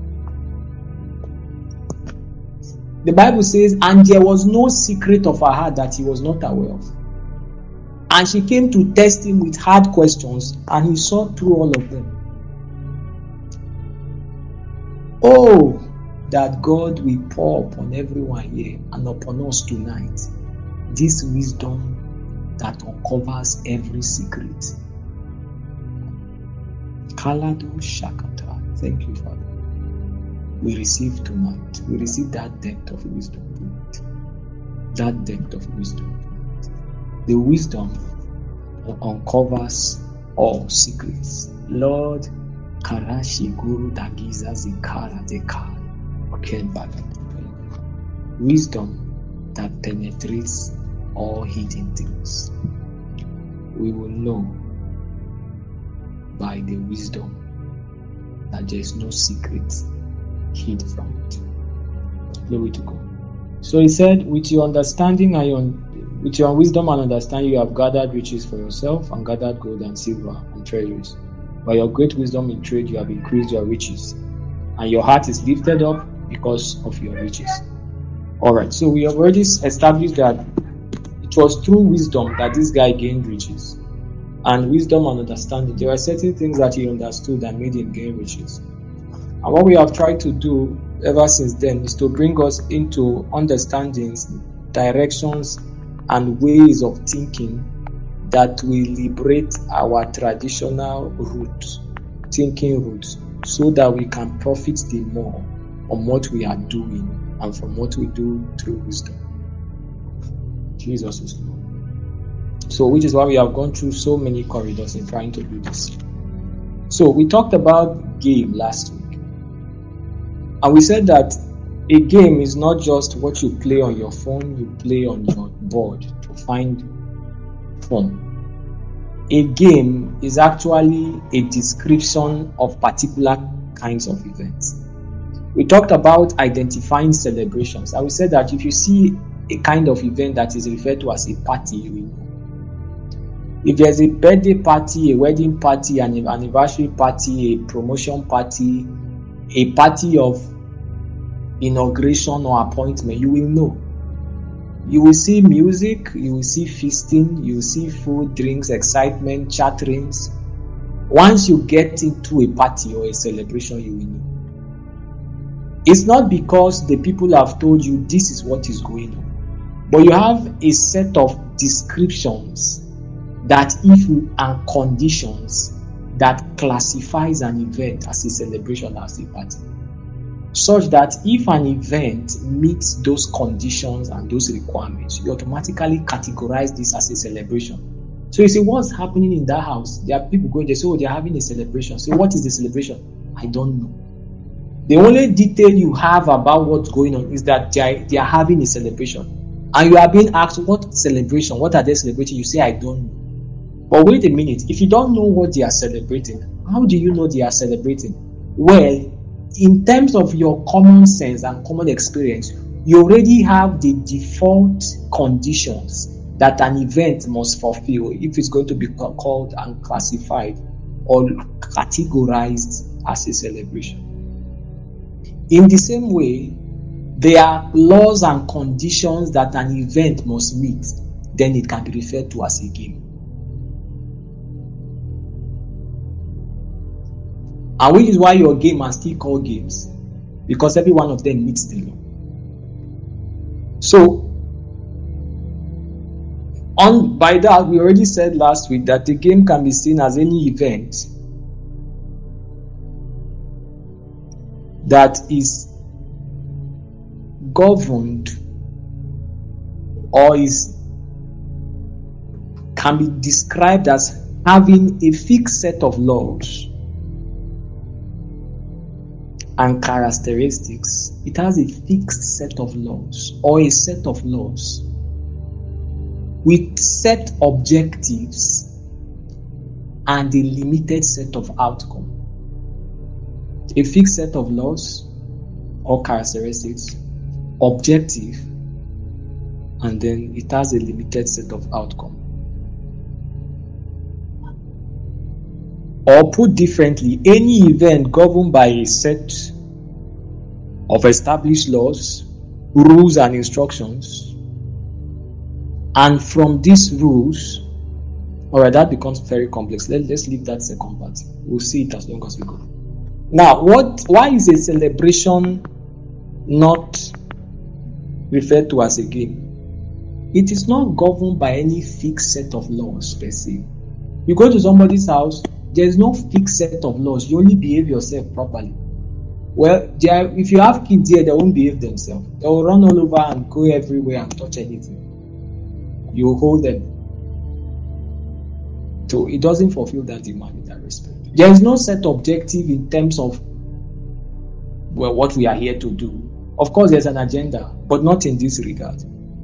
S3: the Bible says, and there was no secret of her heart that he was not aware of. And she came to test him with hard questions, and he saw through all of them. Oh, that God will pour upon everyone here and upon us tonight this wisdom that uncovers every secret. Kalado Shakata. Thank you, Father. We receive tonight. We receive that depth of wisdom tonight. That depth of wisdom tonight. The wisdom that uncovers all secrets. Lord, Karashi Guru Dagiza Zikara Dekar. Wisdom that penetrates all hidden things. We will know by the wisdom that there is no secret hid from it. Glory to God. So he said, with your understanding and with your wisdom and understanding, you have gathered riches for yourself and gathered gold and silver and treasuries. By your great wisdom in trade, you have increased your riches, and your heart is lifted up because of your riches. All right, so we have already established that it was through wisdom that this guy gained riches. And wisdom and understanding, there were certain things that he understood that made him gain riches. And what we have tried to do ever since then is to bring us into understandings, directions, and ways of thinking that will liberate our traditional roots, thinking roots, so that we can profit the more on what we are doing and from what we do through wisdom. Jesus is Lord. So, which is why we have gone through so many corridors in trying to do this. So, we talked about game last week. And we said that a game is not just what you play on your phone, you play on your board to find fun. A game is actually a description of particular kinds of events. We talked about identifying celebrations, and we said that if you see a kind of event that is referred to as a party, you will know. If there's a birthday party, a wedding party, an anniversary party, a promotion party, a party of inauguration or appointment, you will know. You will see music, you will see feasting, you will see food, drinks, excitement, chatterings. Once you get into a party or a celebration, you will know. It's not because the people have told you this is what is going on, but you have a set of descriptions that and conditions that classifies an event as a celebration, as a party, such that if an event meets those conditions and those requirements, you automatically categorize this as a celebration. So you say, what's happening in that house? There are people going there, so they're having a celebration. So what is the celebration? I don't know. The only detail you have about what's going on is that they are having a celebration. And you are being asked, what celebration? What are they celebrating? You say, I don't know. But wait a minute, if you don't know what they are celebrating, how do you know they are celebrating? Well, in terms of your common sense and common experience, you already have the default conditions that an event must fulfill if it's going to be called and classified or categorized as a celebration. In the same way, there are laws and conditions that an event must meet, then it can be referred to as a game. And which is why your game are still called games, because every one of them meets the law. So, by that, we already said last week that the game can be seen as any event that is governed or can be described as having a fixed set of laws and characteristics. It has a fixed set of laws or a set of laws with set objectives and a limited set of outcome. A fixed set of laws or characteristics, objective, and then it has a limited set of outcome. Or put differently, any event governed by a set of established laws, rules, and instructions, and from these rules, alright, that becomes very complex. Let's leave that second part. We'll see it as long as we go. Now, why is a celebration not referred to as a game? It is not governed by any fixed set of laws per se. You go to somebody's house, there is no fixed set of laws. You only behave yourself properly. Well, if you have kids here, they won't behave themselves. They will run all over and go everywhere and touch anything. You hold them. So it doesn't fulfill that demand in that respect. There is no set objective in terms of what we are here to do. Of course, there's an agenda, but not in this regard.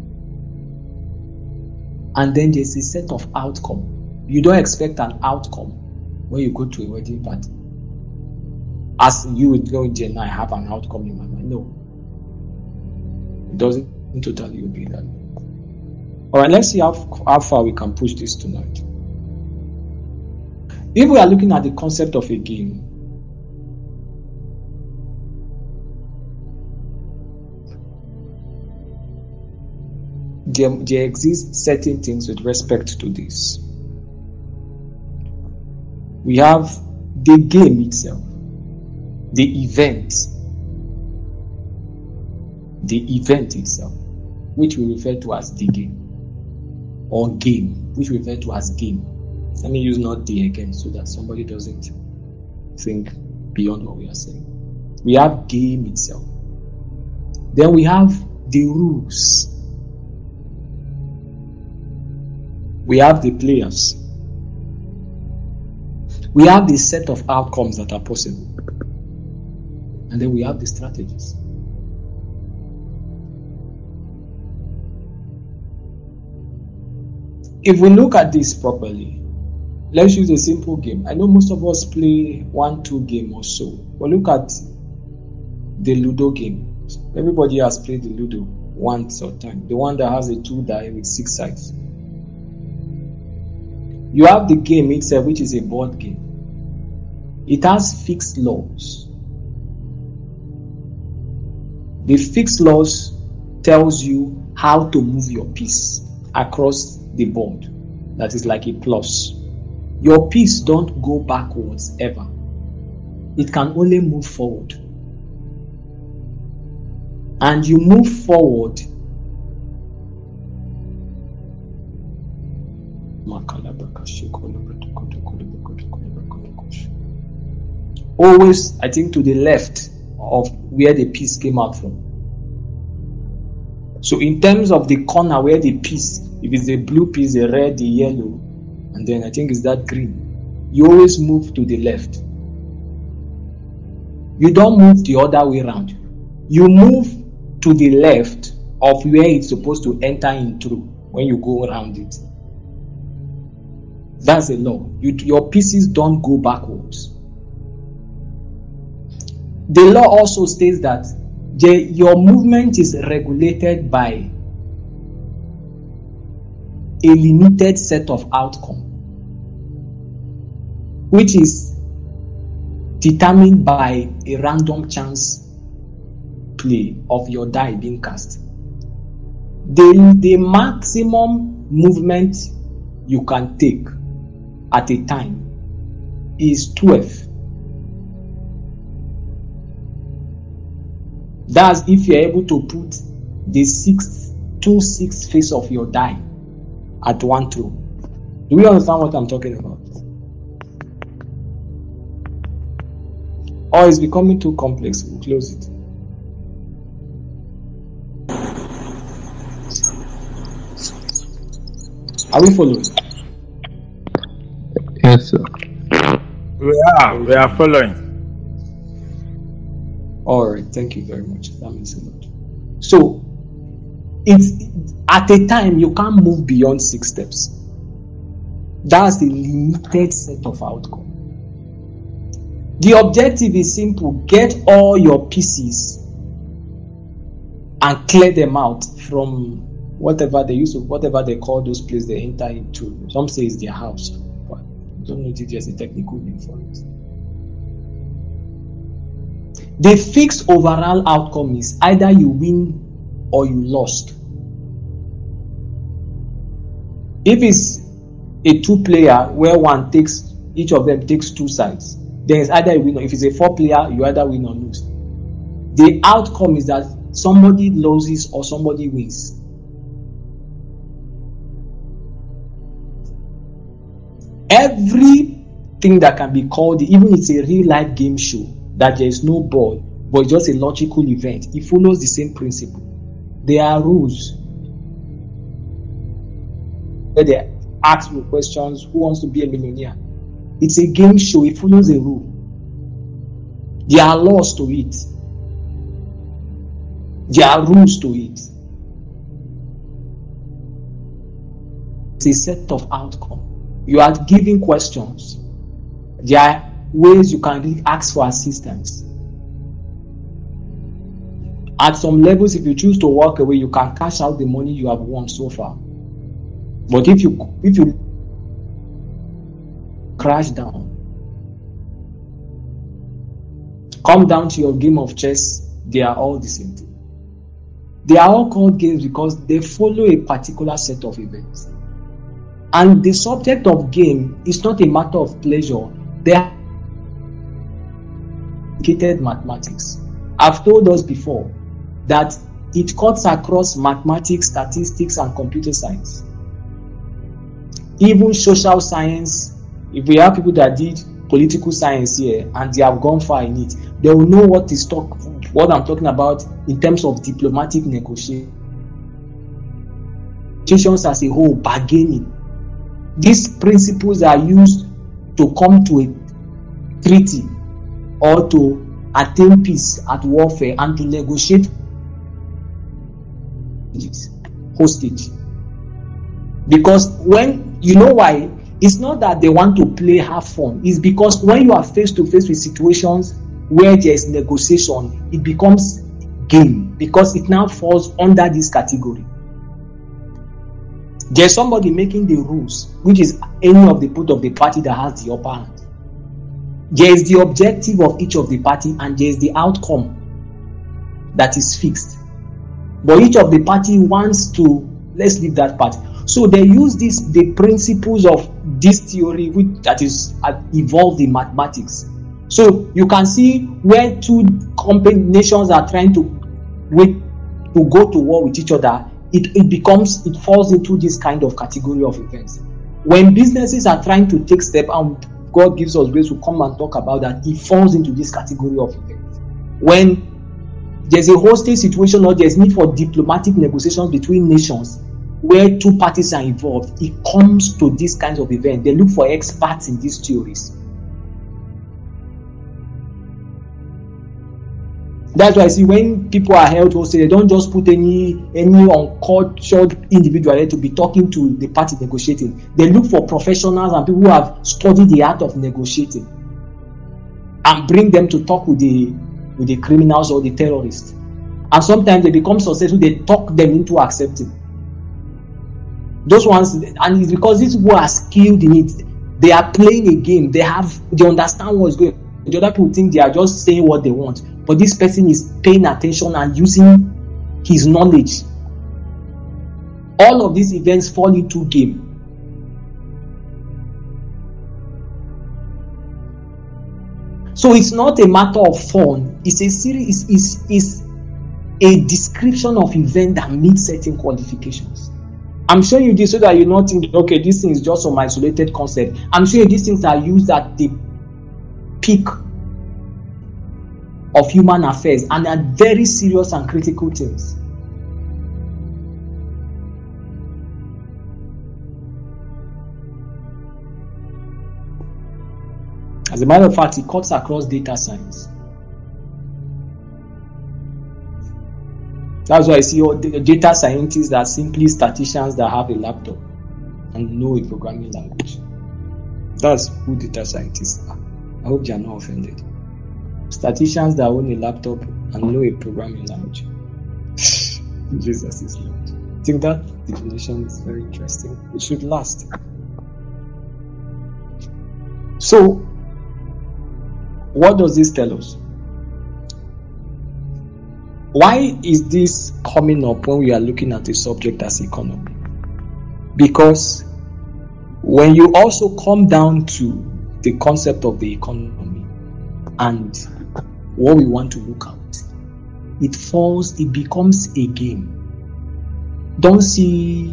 S3: And then there's a set of outcome. You don't expect an outcome when you go to a wedding party. As you would know, Jen, I have an outcome in my mind. No. It doesn't totally obey that. Alright, let's see how far we can push this tonight. If we are looking at the concept of a game, there exist certain things with respect to this. We have the game itself, the event itself, which we refer to as the game, or game, which we refer to as game. Let me use not the again so that somebody doesn't think beyond what we are saying. We have game itself. Then we have the rules. We have the players. We have the set of outcomes that are possible. And then we have the strategies. If we look at this properly, let's use a simple game. I know most of us play 1-2 game or so. But look at the Ludo game. Everybody has played the Ludo once or time. The one that has a 2 die with 6 sides. You have the game itself, which is a board game. It has fixed laws. The fixed laws tells you how to move your piece across the board. That is like a plus. Your piece don't go backwards ever. It can only move forward. And you move forward always, I think, to the left of where the piece came out from. So in terms of the corner where the piece, if it's the blue piece, the red, the yellow, and then I think it's that green, you always move to the left. You don't move the other way around. You move to the left of where it's supposed to enter in through when you go around it. That's the law. Your pieces don't go backwards. The law also states that your movement is regulated by a limited set of outcome, which is determined by a random chance play of your die being cast. The maximum movement you can take at a time is 12. That's if you're able to put the 2/6 face of your die at one throw. Do we understand what I'm talking about? Or it's becoming too complex? We'll close it. Are we following?
S4: Yes, sir.
S5: We are following.
S3: All right, thank you very much. That means a lot. So, it's at a time you can't move beyond 6 steps. That's a limited set of outcomes. The objective is simple: get all your pieces and clear them out from whatever they call those places they enter into. Some say it's their house, but I don't know if there's a technical name for it. The fixed overall outcome is either you win or you lost. If it's a 2-player where each of them takes 2 sides, then it's either you win or if it's a 4-player, you either win or lose. The outcome is that somebody loses or somebody wins. Everything that can be called, even it's a real life game show, that there is no ball, but it's just a logical event, it follows the same principle. There are rules. Where they ask you questions, who wants to be a millionaire? It's a game show, it follows a rule. There are laws to it. There are rules to it. It's a set of outcomes. You are giving questions. There are ways you can ask for assistance. At some levels, if you choose to walk away, you can cash out the money you have won so far. But if you crash down, come down to your game of chess, they are all the same thing. They are all called games because they follow a particular set of events. And the subject of game is not a matter of pleasure. They are complicated mathematics. I've told us before that it cuts across mathematics, statistics, and computer science. Even social science, if we have people that did political science here and they have gone far in it, they will know what I'm talking about in terms of diplomatic negotiations as a whole, bargaining. These principles are used to come to a treaty or to attain peace at warfare and to negotiate hostage. Because you know why? It's not that they want to play, have fun. It's because when you are face to face with situations where there is negotiation, it becomes game because it now falls under this category. There's somebody making the rules, which is any of the party that has the upper hand. There is the objective of each of the party and there is the outcome that is fixed. But each of the party wants to, let's leave that part. So they use the principles of this theory that is evolved in mathematics. So you can see where two nations are trying to go to war with each other, it falls into this kind of category of events. When businesses are trying to take steps, and God gives us grace to come and talk about that, it falls into this category of events. When there's a hostage situation or there's need for diplomatic negotiations between nations where two parties are involved, it comes to these kinds of events. They look for experts in these theories. That's why I see when people are held hostage, they don't just put any uncultured individual there to be talking to the party negotiating. They look for professionals and people who have studied the art of negotiating and bring them to talk with the criminals or the terrorists. And sometimes they become successful, they talk them into accepting. Those ones, and it's because these people are skilled in it. They are playing a game. They understand what's going on. The other people think they are just saying what they want. But this person is paying attention and using his knowledge. All of these events fall into game. So it's not a matter of fun. It's a series. Is a description of event that meets certain qualifications. I'm showing you this so that you're not thinking, okay, this thing is just some isolated concept. I'm showing you these things are used at the peak of human affairs and are very serious and critical things. As a matter of fact, it cuts across data science. That's why I see all the data scientists that are simply statisticians that have a laptop and know a programming language. That's who data scientists are. I hope they are not offended. Statisticians that own a laptop and know a programming language. Jesus is Lord. I think that definition is very interesting. It should last. So, what does this tell us? Why is this coming up when we are looking at a subject as economy? Because when you also come down to the concept of the economy and what we want to look at, it becomes a game. Don't see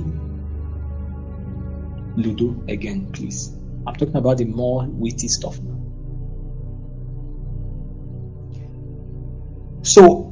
S3: Ludo again, please. I'm talking about the more witty stuff now. So,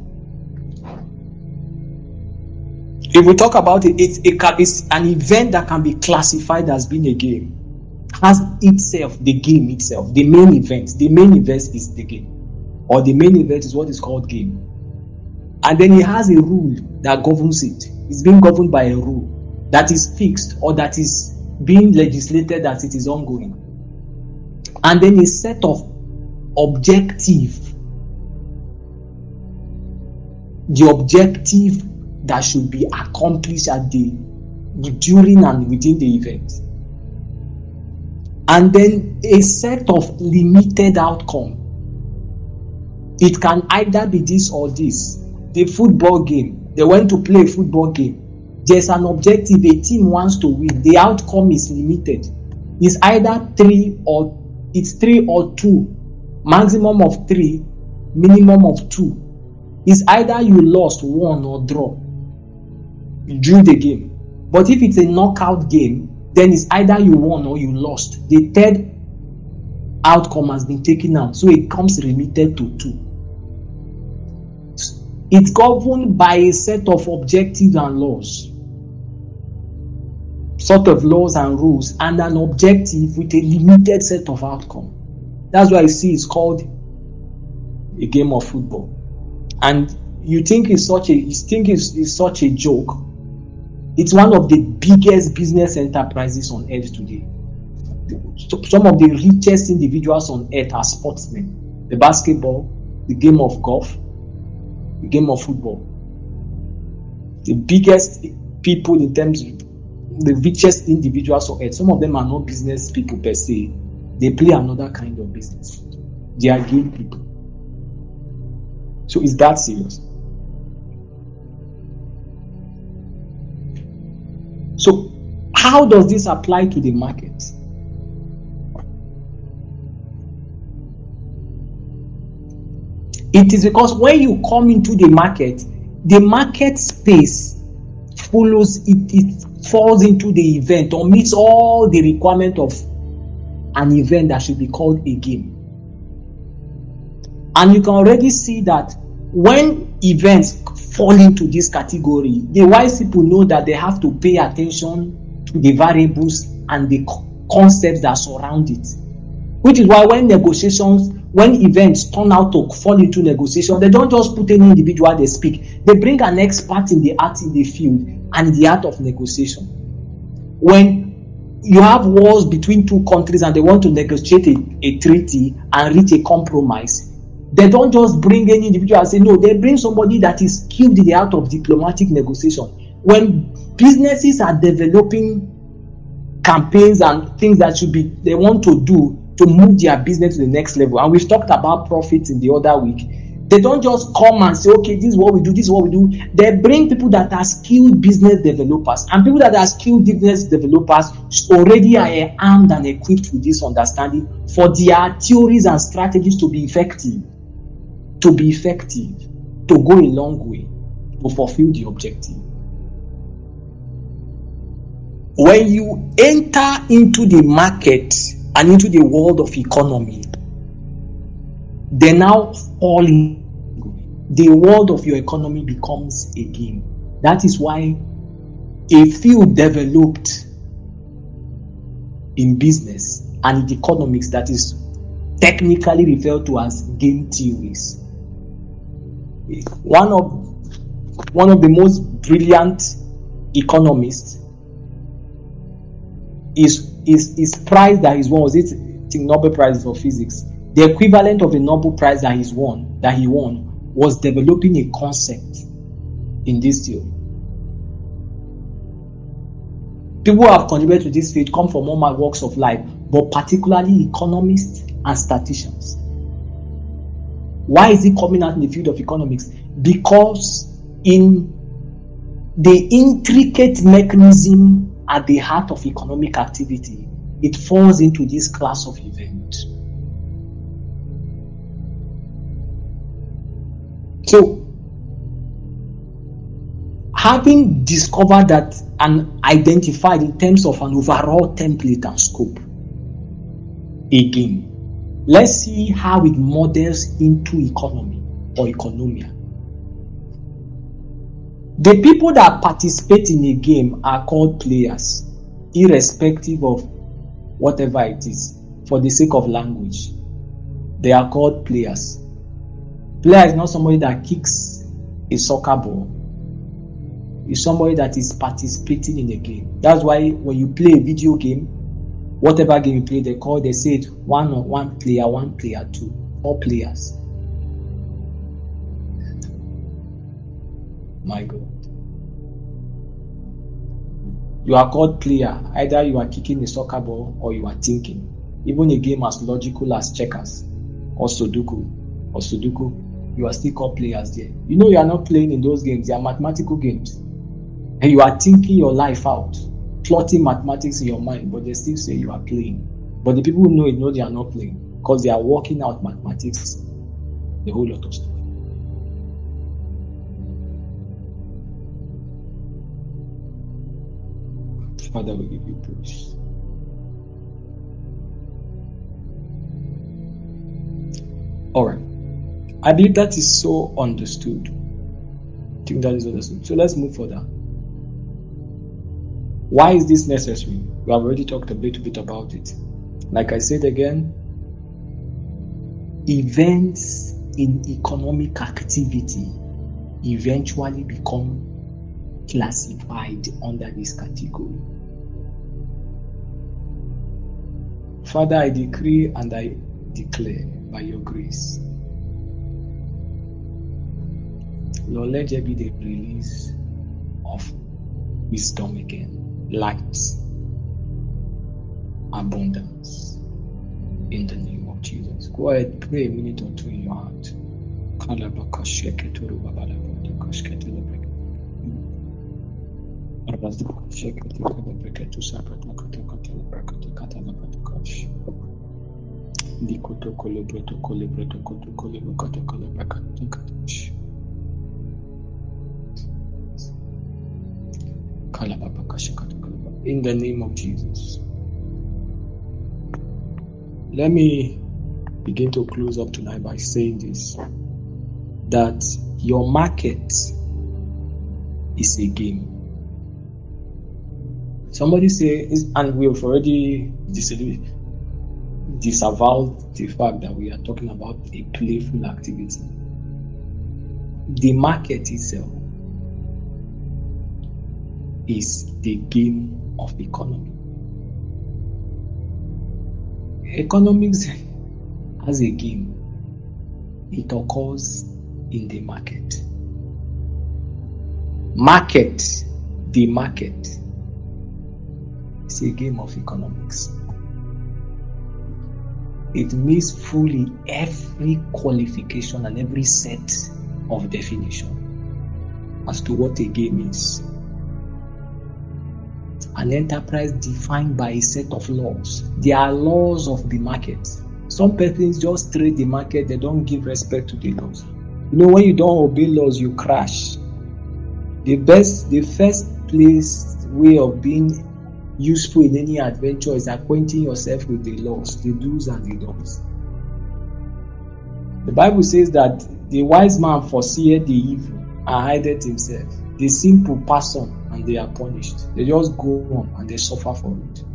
S3: if we talk about it, it's an event that can be classified as being a game. Has itself, the game itself, the main event. The main event is the game. Or the main event is what is called game. And then it has a rule that governs it. It's being governed by a rule that is fixed or that is being legislated as it is ongoing. And then a set of objective. The objective that should be accomplished during and within the event. And then a set of limited outcome. It can either be this or this. The football game, they went to play a football game. There's an objective, a team wants to win. The outcome is limited. It's either 3 or 2. Maximum of 3, minimum of 2. It's either you lost, won, or draw. You drew the game. But if it's a knockout game, then it's either you won or you lost. The third outcome has been taken out, so it comes limited to 2. It's governed by a set of objectives and laws. Sort of laws and rules, and an objective with a limited set of outcome. That's why I see it's called a game of football. And you think it's such a joke. It's one of the biggest business enterprises on earth today. Some of the richest individuals on earth are sportsmen. The basketball, the game of golf, the game of football. The biggest people in terms of the richest individuals on earth, some of them are not business people per se. They play another kind of business. They are game people. So is that serious? So how does this apply to the market? It is because when you come into the market space follows it falls into the event or meets all the requirement of an event that should be called a game. And you can already see that when events fall into this category, the wise people know that they have to pay attention to the variables and the concepts that surround it. Which is why when events turn out to fall into negotiation, they don't just put any individual they speak. They bring an expert in the art in the field and the art of negotiation. When you have wars between two countries and they want to negotiate a treaty and reach a compromise, they don't just bring any individual and say no, they bring somebody that is skilled in the art of diplomatic negotiation. When businesses are developing campaigns and things that they want to do to move their business to the next level, and we've talked about profits in the other week, they don't just come and say, okay, this is what we do, this is what we do. They bring people that are skilled business developers, and people that are skilled business developers already are armed and equipped with this understanding for their theories and strategies to be effective, to go a long way, to fulfill the objective. When you enter into the market and into the world of economy, they now fall in. The world of your economy becomes a game. That is why a field developed in business and in economics that is technically referred to as game theories. One of the most brilliant economists is prized that his one was it think Nobel Prize for physics. The equivalent of the Nobel Prize that he won was developing a concept in this theory. People who have contributed to this field come from all my walks of life, but particularly economists and statisticians. Why is it coming out in the field of economics? Because in the intricate mechanism at the heart of economic activity, it falls into this class of event. So, having discovered that and identified in terms of an overall template and scope, again, let's see how it models into economy or economia. The people that participate in a game are called players, irrespective of whatever it is, for the sake of language. They are called players. Player is not somebody that kicks a soccer ball. It's somebody that is participating in a game. That's why when you play a video game, whatever game you play, they say it one player, two, 4 players. My God. You are called player. Either you are kicking a soccer ball or you are thinking. Even a game as logical as checkers or Sudoku, you are still called players there. You know you are not playing in those games. They are mathematical games. And you are thinking your life out, plotting mathematics in your mind, but they still say you are playing. But the people who know it know they are not playing because they are working out mathematics, a whole lot of stuff. Father, we give you praise. All right. I believe that is so understood. I think that is understood. So let's move further. Why is this necessary? We have already talked a little bit about it. Like I said again, events in economic activity eventually become classified under this category. Father, I decree and I declare by your grace, Lord, let there be the release of wisdom again, light, abundance, in the name of Jesus. Go ahead, pray a minute or two in your heart. In the name of Jesus. Let me begin to close up tonight by saying this, that your market is a game. Somebody says, and we've already disavowed the fact that we are talking about a playful activity. The market itself is the game of economy. Economics as a game, it occurs in the market. The market is a game of economics. It meets fully every qualification and every set of definition as to what a game is. An enterprise defined by a set of laws. There are laws of the market. Some persons just trade the market, they don't give respect to the laws. You know, when you don't obey laws, you crash. The first way of being useful in any adventure is acquainting yourself with the laws, the do's and the don'ts. The Bible says that the wise man foreseeth the evil and hideth himself. The simple pass on and they are punished. They just go on and they suffer for it.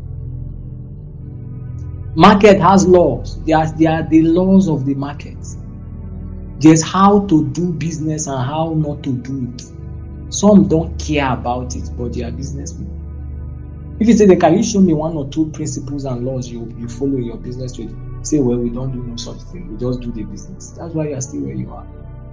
S3: Market has laws. They are the laws of the market. There's how to do business and how not to do it. Some don't care about it, but they are business people. If you say, they can you show me one or two principles and laws you follow in your business trade? Say, well, we don't do no such thing. We just do the business. That's why you are still where you are.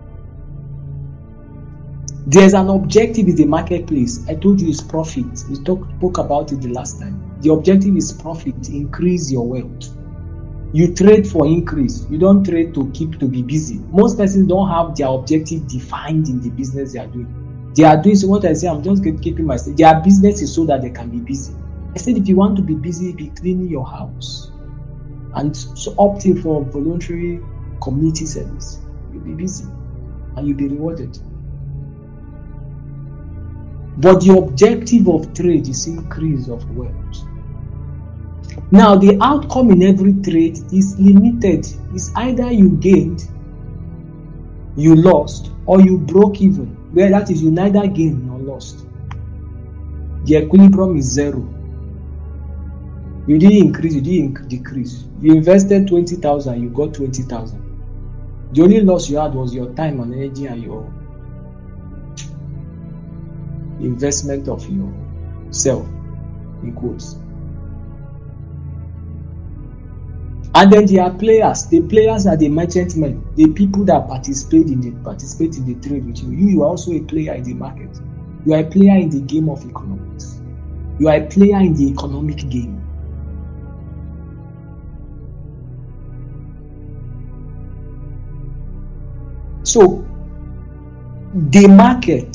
S3: There's an objective in the marketplace. I told you it's profit. We spoke about it the last time. The objective is profit. Increase your wealth. You trade for increase. You don't trade to be busy. Most persons don't have their objective defined in the business they are doing. They are doing, so what I say, I'm just keeping myself. Their business is so that they can be busy. I said, if you want to be busy, be cleaning your house and so opting for voluntary community service. You'll be busy and you'll be rewarded. But the objective of trade is increase of wealth. Now, the outcome in every trade is limited. It's either you gained, you lost, or you broke even. Where that is, you neither gained nor lost. The equilibrium is zero. You didn't increase, you didn't decrease. You invested 20,000, you got 20,000. The only loss you had was your time and energy and your investment of yourself, in quotes. And then there are players. The players are the merchantmen, the people that participate in the trade with you. You are also a player in the market. You are a player in the game of economics. You are a player in the economic game. So, the market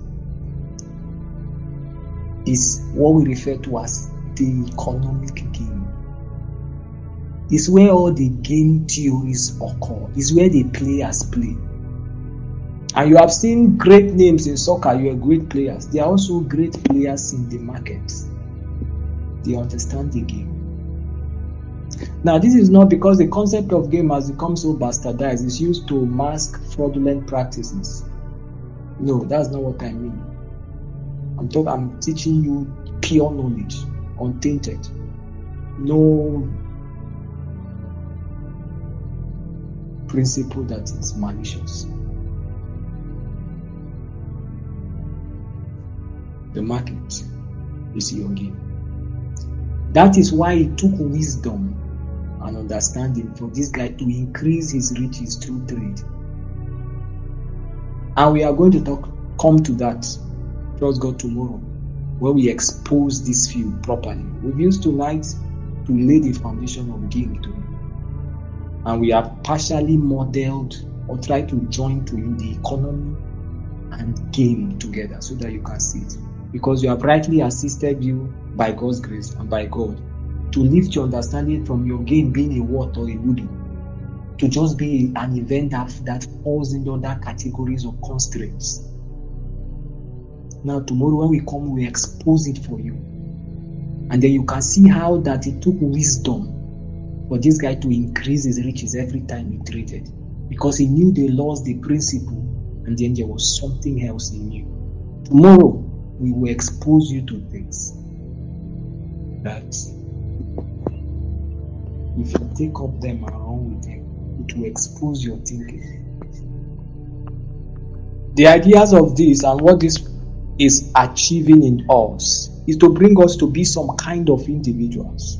S3: is what we refer to as the economic game. It's where all the game theories occur. It's where the players play. And you have seen great names in soccer. You are great players. They are also great players in the market. They understand the game. Now, this is not because the concept of game has become so bastardized. It's used to mask fraudulent practices. No, that's not what I mean. I'm teaching you pure knowledge, untainted. No principle that is malicious. The market is your game. That is why it took wisdom and understanding for this guy to increase his riches through trade. And we are going to come to that, trust God, tomorrow, when we expose this field properly. We've used tonight to lay the foundation of game to you. And we have partially modeled or tried to join to you the economy and game together so that you can see it. Because you have rightly assisted you by God's grace and by God to lift your understanding from your game being a what or a ludo to just be an event that falls into other categories of constraints. Now tomorrow when we come, we expose it for you. And then you can see how that it took wisdom for this guy to increase his riches every time he traded. Because he knew the laws, the principle, and then there was something else he knew. Tomorrow, we will expose you to things that if you take up them and run with them, it will expose your thinking. The ideas of this and what this is achieving in us is to bring us to be some kind of individuals.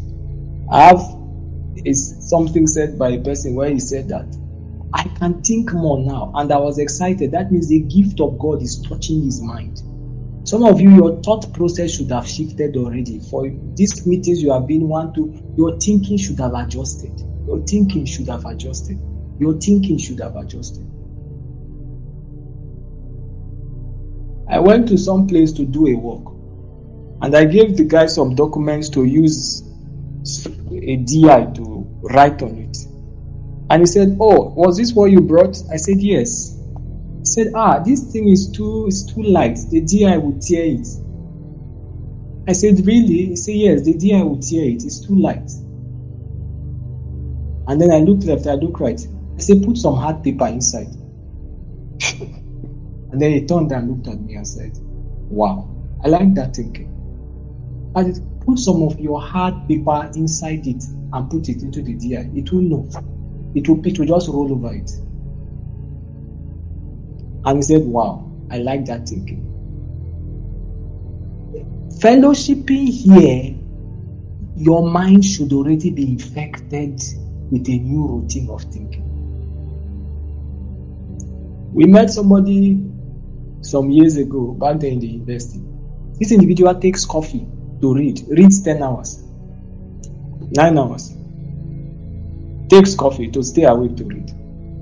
S3: It's something said by a person where he said that I can think more now, and I was excited. That means the gift of God is touching his mind. Some of you, your thought process should have shifted already. For these meetings you have been your thinking should have adjusted. Your thinking should have adjusted. Your thinking should have adjusted. I went to some place to do a work, and I gave the guy some documents to use a DI to write on it. And he said, "Oh, was this what you brought?" I said, "Yes." He said, "This thing is too light. The DI will tear it." I said, "Really?" He said, "Yes, the DI will tear it. It's too light." And then I looked left, I looked right. I said, "Put some hard paper inside." And then he turned and looked at me and said, "Wow, I like that thinking." I said, "Put some of your hard paper inside it and put it into the DI. It will know. It will just roll over it." And he said, "Wow, I like that thinking." Fellowshipping here, your mind should already be infected with a new routine of thinking. We met somebody some years ago, back then in the university. This individual takes coffee to reads 10 hours, 9 hours. Takes coffee to stay awake to read.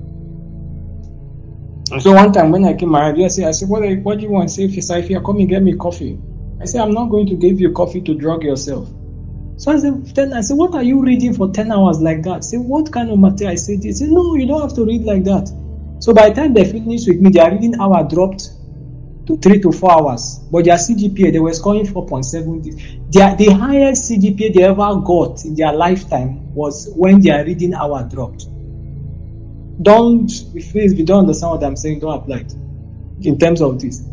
S3: And so one time when I came around, I said, what do you want? Say, if you come and get me coffee. I said, I'm not going to give you coffee to drug yourself. So I said, what are you reading for 10 hours like that? I said, what kind of material? I said, no, you don't have to read like that. So by the time they finished with me, their reading hour dropped to 3 to 4 hours. But their CGPA, they were scoring 4.7. The highest CGPA they ever got in their lifetime was when their reading hour dropped. If you don't understand what I'm saying, don't apply it in terms of this.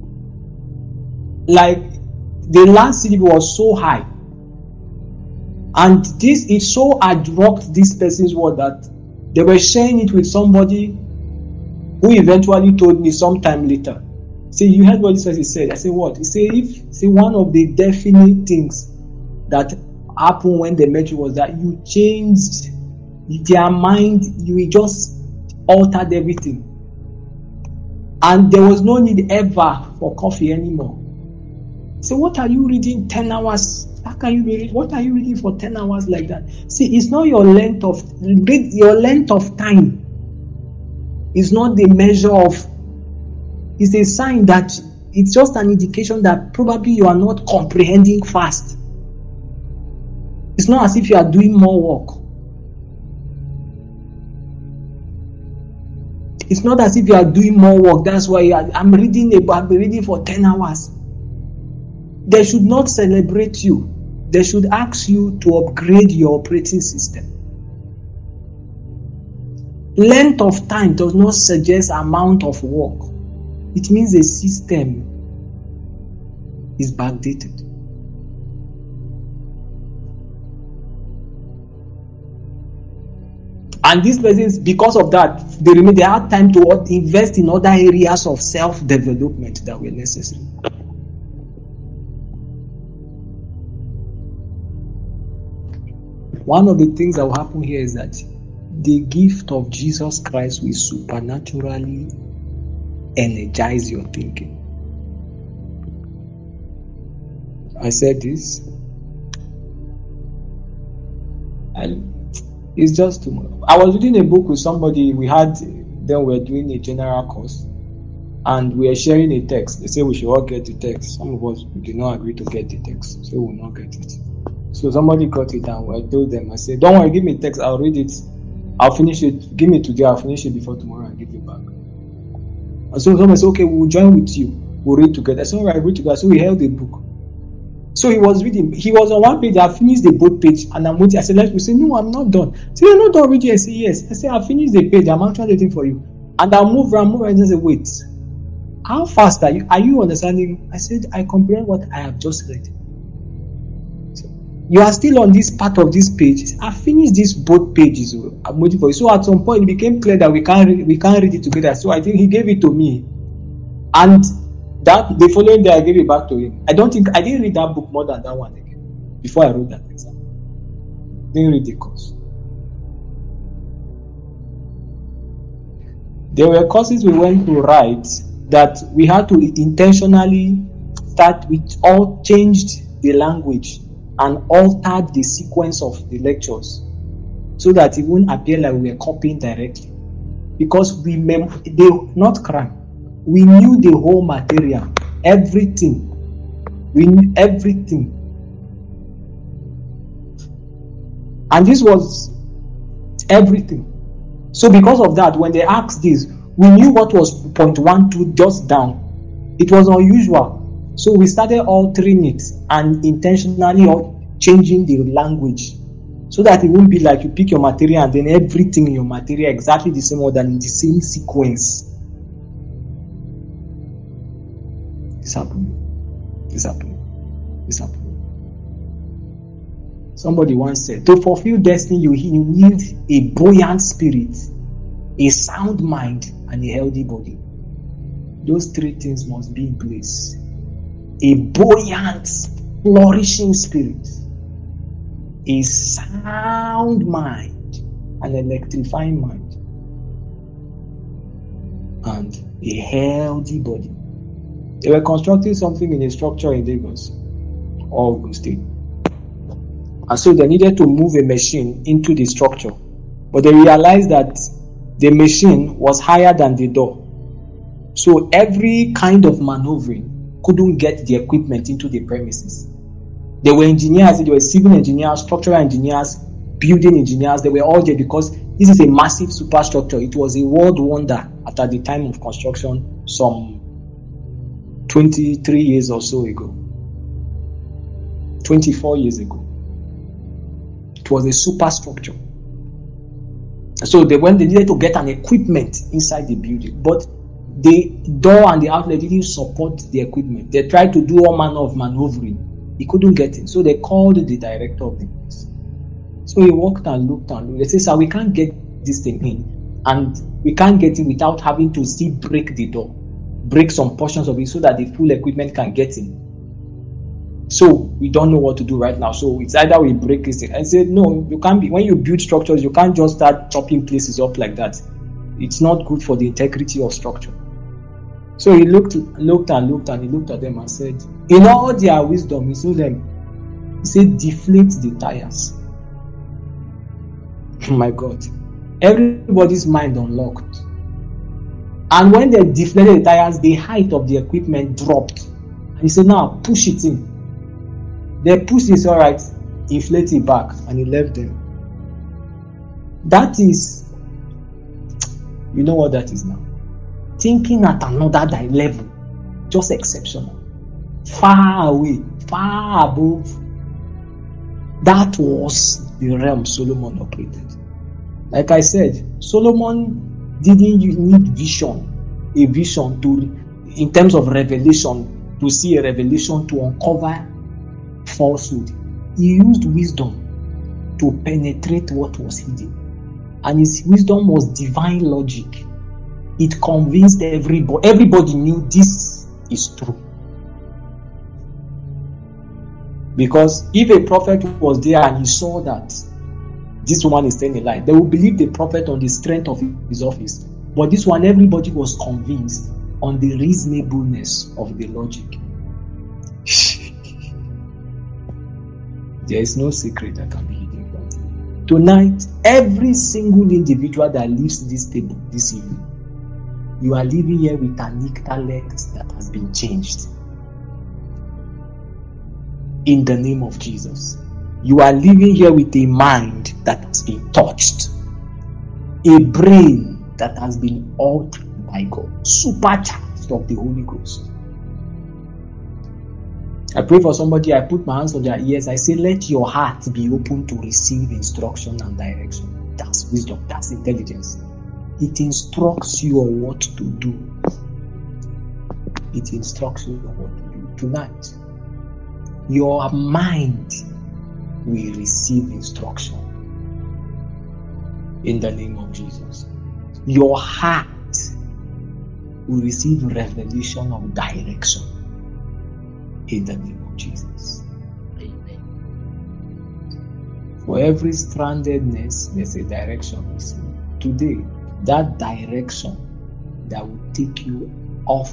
S3: Like, the last CGPA was so high. And it so had rocked this person's world that they were sharing it with somebody who eventually told me sometime later. See, you heard what this person said. I said, what? He said, one of the definite things that happened when they met you was that you changed their mind, you just altered everything. And there was no need ever for coffee anymore. So what are you reading 10 hours? How can you read? What are you reading for 10 hours like that? See, it's not your length of time. It's not the measure of. It's a sign that it's just an indication that probably you are not comprehending fast. It's not as if you are doing more work. It's not as if you are doing more work. That's why I'm reading for 10 hours. They should not celebrate you. They should ask you to upgrade your operating system. Length of time does not suggest amount of work. It means a system is backdated. And these persons, because of that, they had time to invest in other areas of self-development that were necessary. One of the things that will happen here is that the gift of Jesus Christ will supernaturally energize your thinking. I said this, and it's just too much. I was reading a book with somebody. We were doing a general course, and we were sharing a text. They say we should all get the text. Some of us did not agree to get the text, so we will not get it. So somebody got it, and I told them, I said, don't worry, give me the text, I'll read it, I'll finish it, give me today, I'll finish it before tomorrow and give you back. And so somebody said, okay, we'll join with you, we'll read together. I said, all right, read together. So we held the book. So he was reading, he was on one page, I finished the both page, and I'm waiting. I said, let's say, no, I'm not done. So you're not done reading? I said, yes. I said, I finished the page, I'm actually waiting for you. And I'll move around, and say, wait, how fast are you? Are you understanding? I said, I comprehend what I have just read. You are still on this part of this page. I finished these both pages. I'm waiting for you. So at some point, it became clear that we can't read it together. So I think he gave it to me, and that the following day I gave it back to him. I didn't read that book more than that one again before I wrote that exam. Didn't read the course. There were courses we went to write that we had to intentionally start with all changed the language and altered the sequence of the lectures so that it wouldn't appear like we were copying directly. Because they not cram. We knew the whole material, everything. We knew everything. And this was everything. So because of that, when they asked this, we knew what was point 1, 2 just down. It was unusual. So we started altering it and intentionally changing the language so that it won't be like you pick your material and then everything in your material exactly the same order in the same sequence. It's happening. Somebody once said, to fulfill destiny, you need a buoyant spirit, a sound mind, and a healthy body. Those three things must be in place a buoyant, flourishing spirit, a sound mind, an electrifying mind, and a healthy body. They were constructing something in a structure in Lagos or Ogun State. And so they needed to move a machine into the structure. But they realized that the machine was higher than the door. So every kind of maneuvering couldn't get the equipment into the premises. There were engineers, there were civil engineers, structural engineers, building engineers. They were all there because this is a massive superstructure. It was a world wonder at the time of construction some 23 years or so ago. 24 years ago. It was a superstructure. So they needed to get an equipment inside the building, but the door and the outlet didn't support the equipment. They tried to do all manner of maneuvering. He couldn't get it. So they called the director of the place. So he walked and looked and looked. They said, sir, we can't get this thing in. And we can't get it without having to still break the door. Break some portions of it so that the full equipment can get in. So we don't know what to do right now. So it's either we break this thing. I said, no, you can't be. When you build structures, you can't just start chopping places up like that. It's not good for the integrity of structure. So he looked and looked and he looked at them and said, in all their wisdom, he told them, he said, deflate the tires. Oh my God. Everybody's mind unlocked. And when they deflated the tires, the height of the equipment dropped. And he said, now push it in. They pushed it, all right, inflate it back, and he left them. That is, you know what that is now? Thinking at another level, just exceptional. Far away, far above. That was the realm Solomon operated. Like I said, Solomon didn't need vision, a vision to, in terms of revelation, to see a revelation to uncover falsehood. He used wisdom to penetrate what was hidden. And his wisdom was divine logic. It convinced everybody. Everybody knew this is true. Because if a prophet was there and he saw that this woman is telling a lie, they would believe the prophet on the strength of his office. But this one, everybody was convinced on the reasonableness of the logic. There is no secret that can be hidden from you. Tonight, every single individual that leaves this table this evening, you are living here with an intellect that has been changed. In the name of Jesus. You are living here with a mind that has been touched. A brain that has been altered by God. Supercharged of the Holy Ghost. I pray for somebody, I put my hands on their ears, I say, let your heart be open to receive instruction and direction. That's wisdom, that's intelligence. It instructs you on what to do. It instructs you on what to do. Tonight, your mind will receive instruction. In the name of Jesus. Your heart will receive revelation of direction. In the name of Jesus. Amen. For every strandedness, there's a direction missing. Today, that direction that will take you off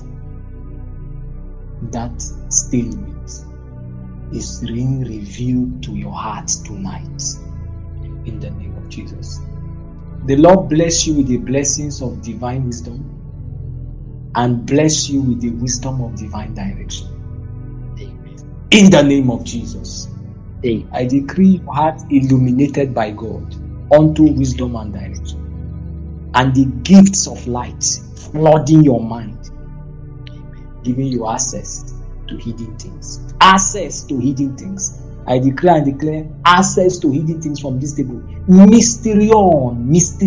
S3: that stalemate is being revealed to your heart tonight. In the name of Jesus. The Lord bless you with the blessings of divine wisdom and bless you with the wisdom of divine direction. In the name of Jesus. Amen. I decree your heart illuminated by God unto wisdom and direction. And the gifts of light flooding your mind. Amen. Giving you access to hidden things. Access to hidden things. I declare and declare access to hidden things from this table. Mysterion.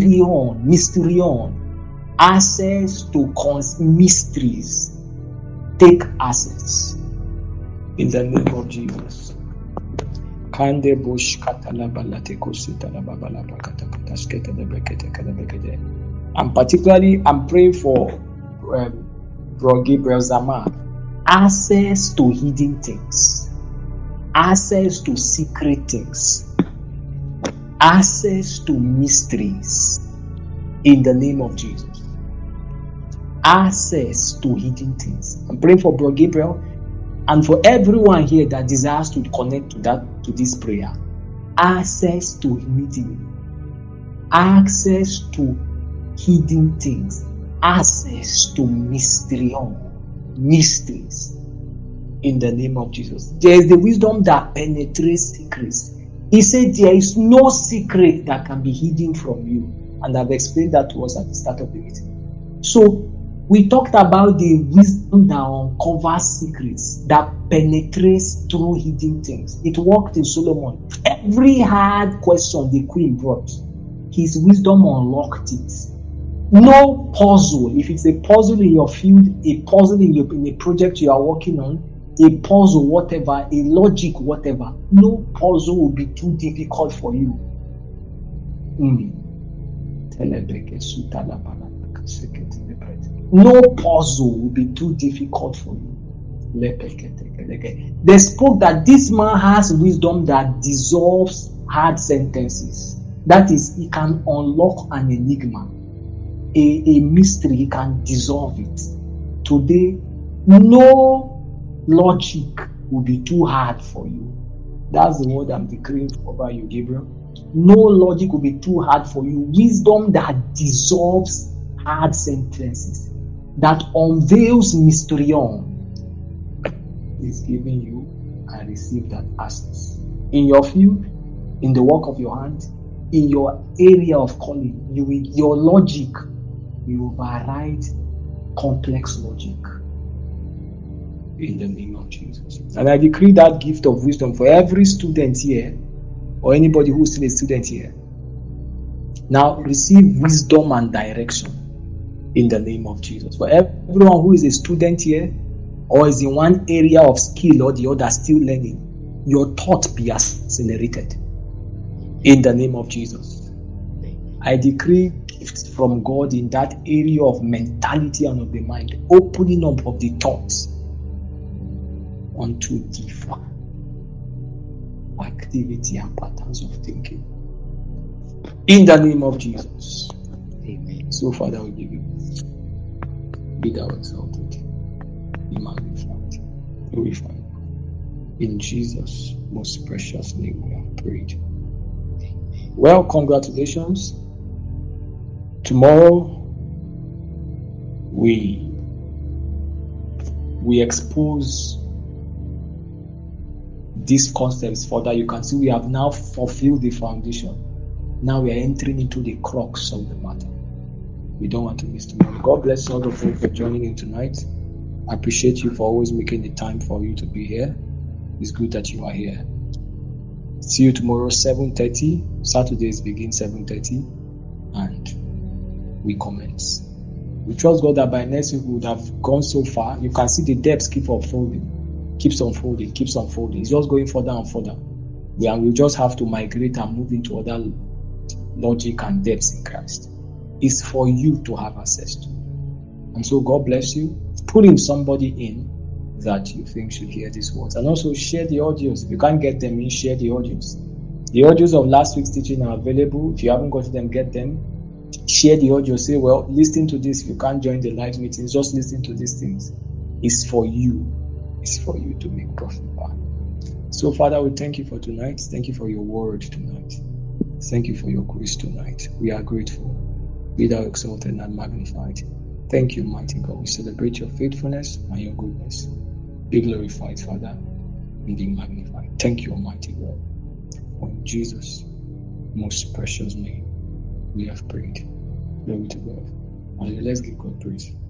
S3: Access to mysteries. Take access. In the name of Jesus. And particularly, I'm praying for Bro Gabriel Zamar. access to hidden things, access to secret things, access to mysteries in the name of Jesus. Access to hidden things. I'm praying for Bro Gabriel and for everyone here that desires to connect to this prayer. Access to hidden, access to hidden things, access to mysteries in the name of Jesus. There is the wisdom that penetrates secrets. He said there is no secret that can be hidden from you, and I've explained that to us at the start of the meeting. So we talked about the wisdom that uncovers secrets, that penetrates through hidden things. It worked in Solomon. Every hard question the queen brought, his wisdom unlocked it. No puzzle. If it's a puzzle in your field, a puzzle in a project you are working on, a puzzle, whatever, a logic, whatever, no puzzle will be too difficult for you. No puzzle will be too difficult for you. They spoke that this man has wisdom that dissolves hard sentences. That is, he can unlock an enigma, a mystery, he can dissolve it. Today, no logic will be too hard for you. That's the word I'm declaring over you, Gabriel. No logic will be too hard for you. Wisdom that dissolves hard sentences, that unveils mysterion, is giving you and receive that access. In your field, in the work of your hand, in your area of calling, your logic will override complex logic. In the name of Jesus. And I decree that gift of wisdom for every student here, or anybody who's still a student here. Now receive wisdom and direction in the name of Jesus. For everyone who is a student here, or is in one area of skill or the other still learning, your thought be accelerated in the name of Jesus. I decree gifts from God in that area of mentality and of the mind, opening up of the thoughts unto deeper activity and patterns of thinking. In the name of Jesus. Amen. So, Father, we give you be thou exalted, be magnified, glorified. In Jesus' most precious name we have prayed. Well, congratulations. Tomorrow we expose these concepts further. You can see we have now fulfilled the foundation. Now we are entering into the crux of the matter. We don't want to miss tomorrow. God bless all of you for joining in tonight. I appreciate you for always making the time for you to be here. It's good that you are here. See you tomorrow 7:30. Saturdays begin 7:30 and we commence. We trust God that by next week we would have gone so far. You can see the depths keeps unfolding. It's just going further and further. We'll just have to migrate and move into other logic and depths in Christ. It's for you to have access to. And so God bless you. Put in somebody in that you think should hear these words. And also share the audios. If you can't get them in, share the audios. The audios of last week's teaching are available. If you haven't got them, get them. Share the audio. Say, well, listen to this. If you can't join the live meetings, just listen to these things. It's for you. It's for you to make profit back. So, Father, we thank you for tonight. Thank you for your word tonight. Thank you for your grace tonight. We are grateful. Be thou exalted and magnified. Thank you, mighty God. We celebrate your faithfulness and your goodness. Be glorified, Father, and be magnified. Thank you, Almighty God. For in Jesus' most precious name, we have prayed. Glory to God. And let's give God praise.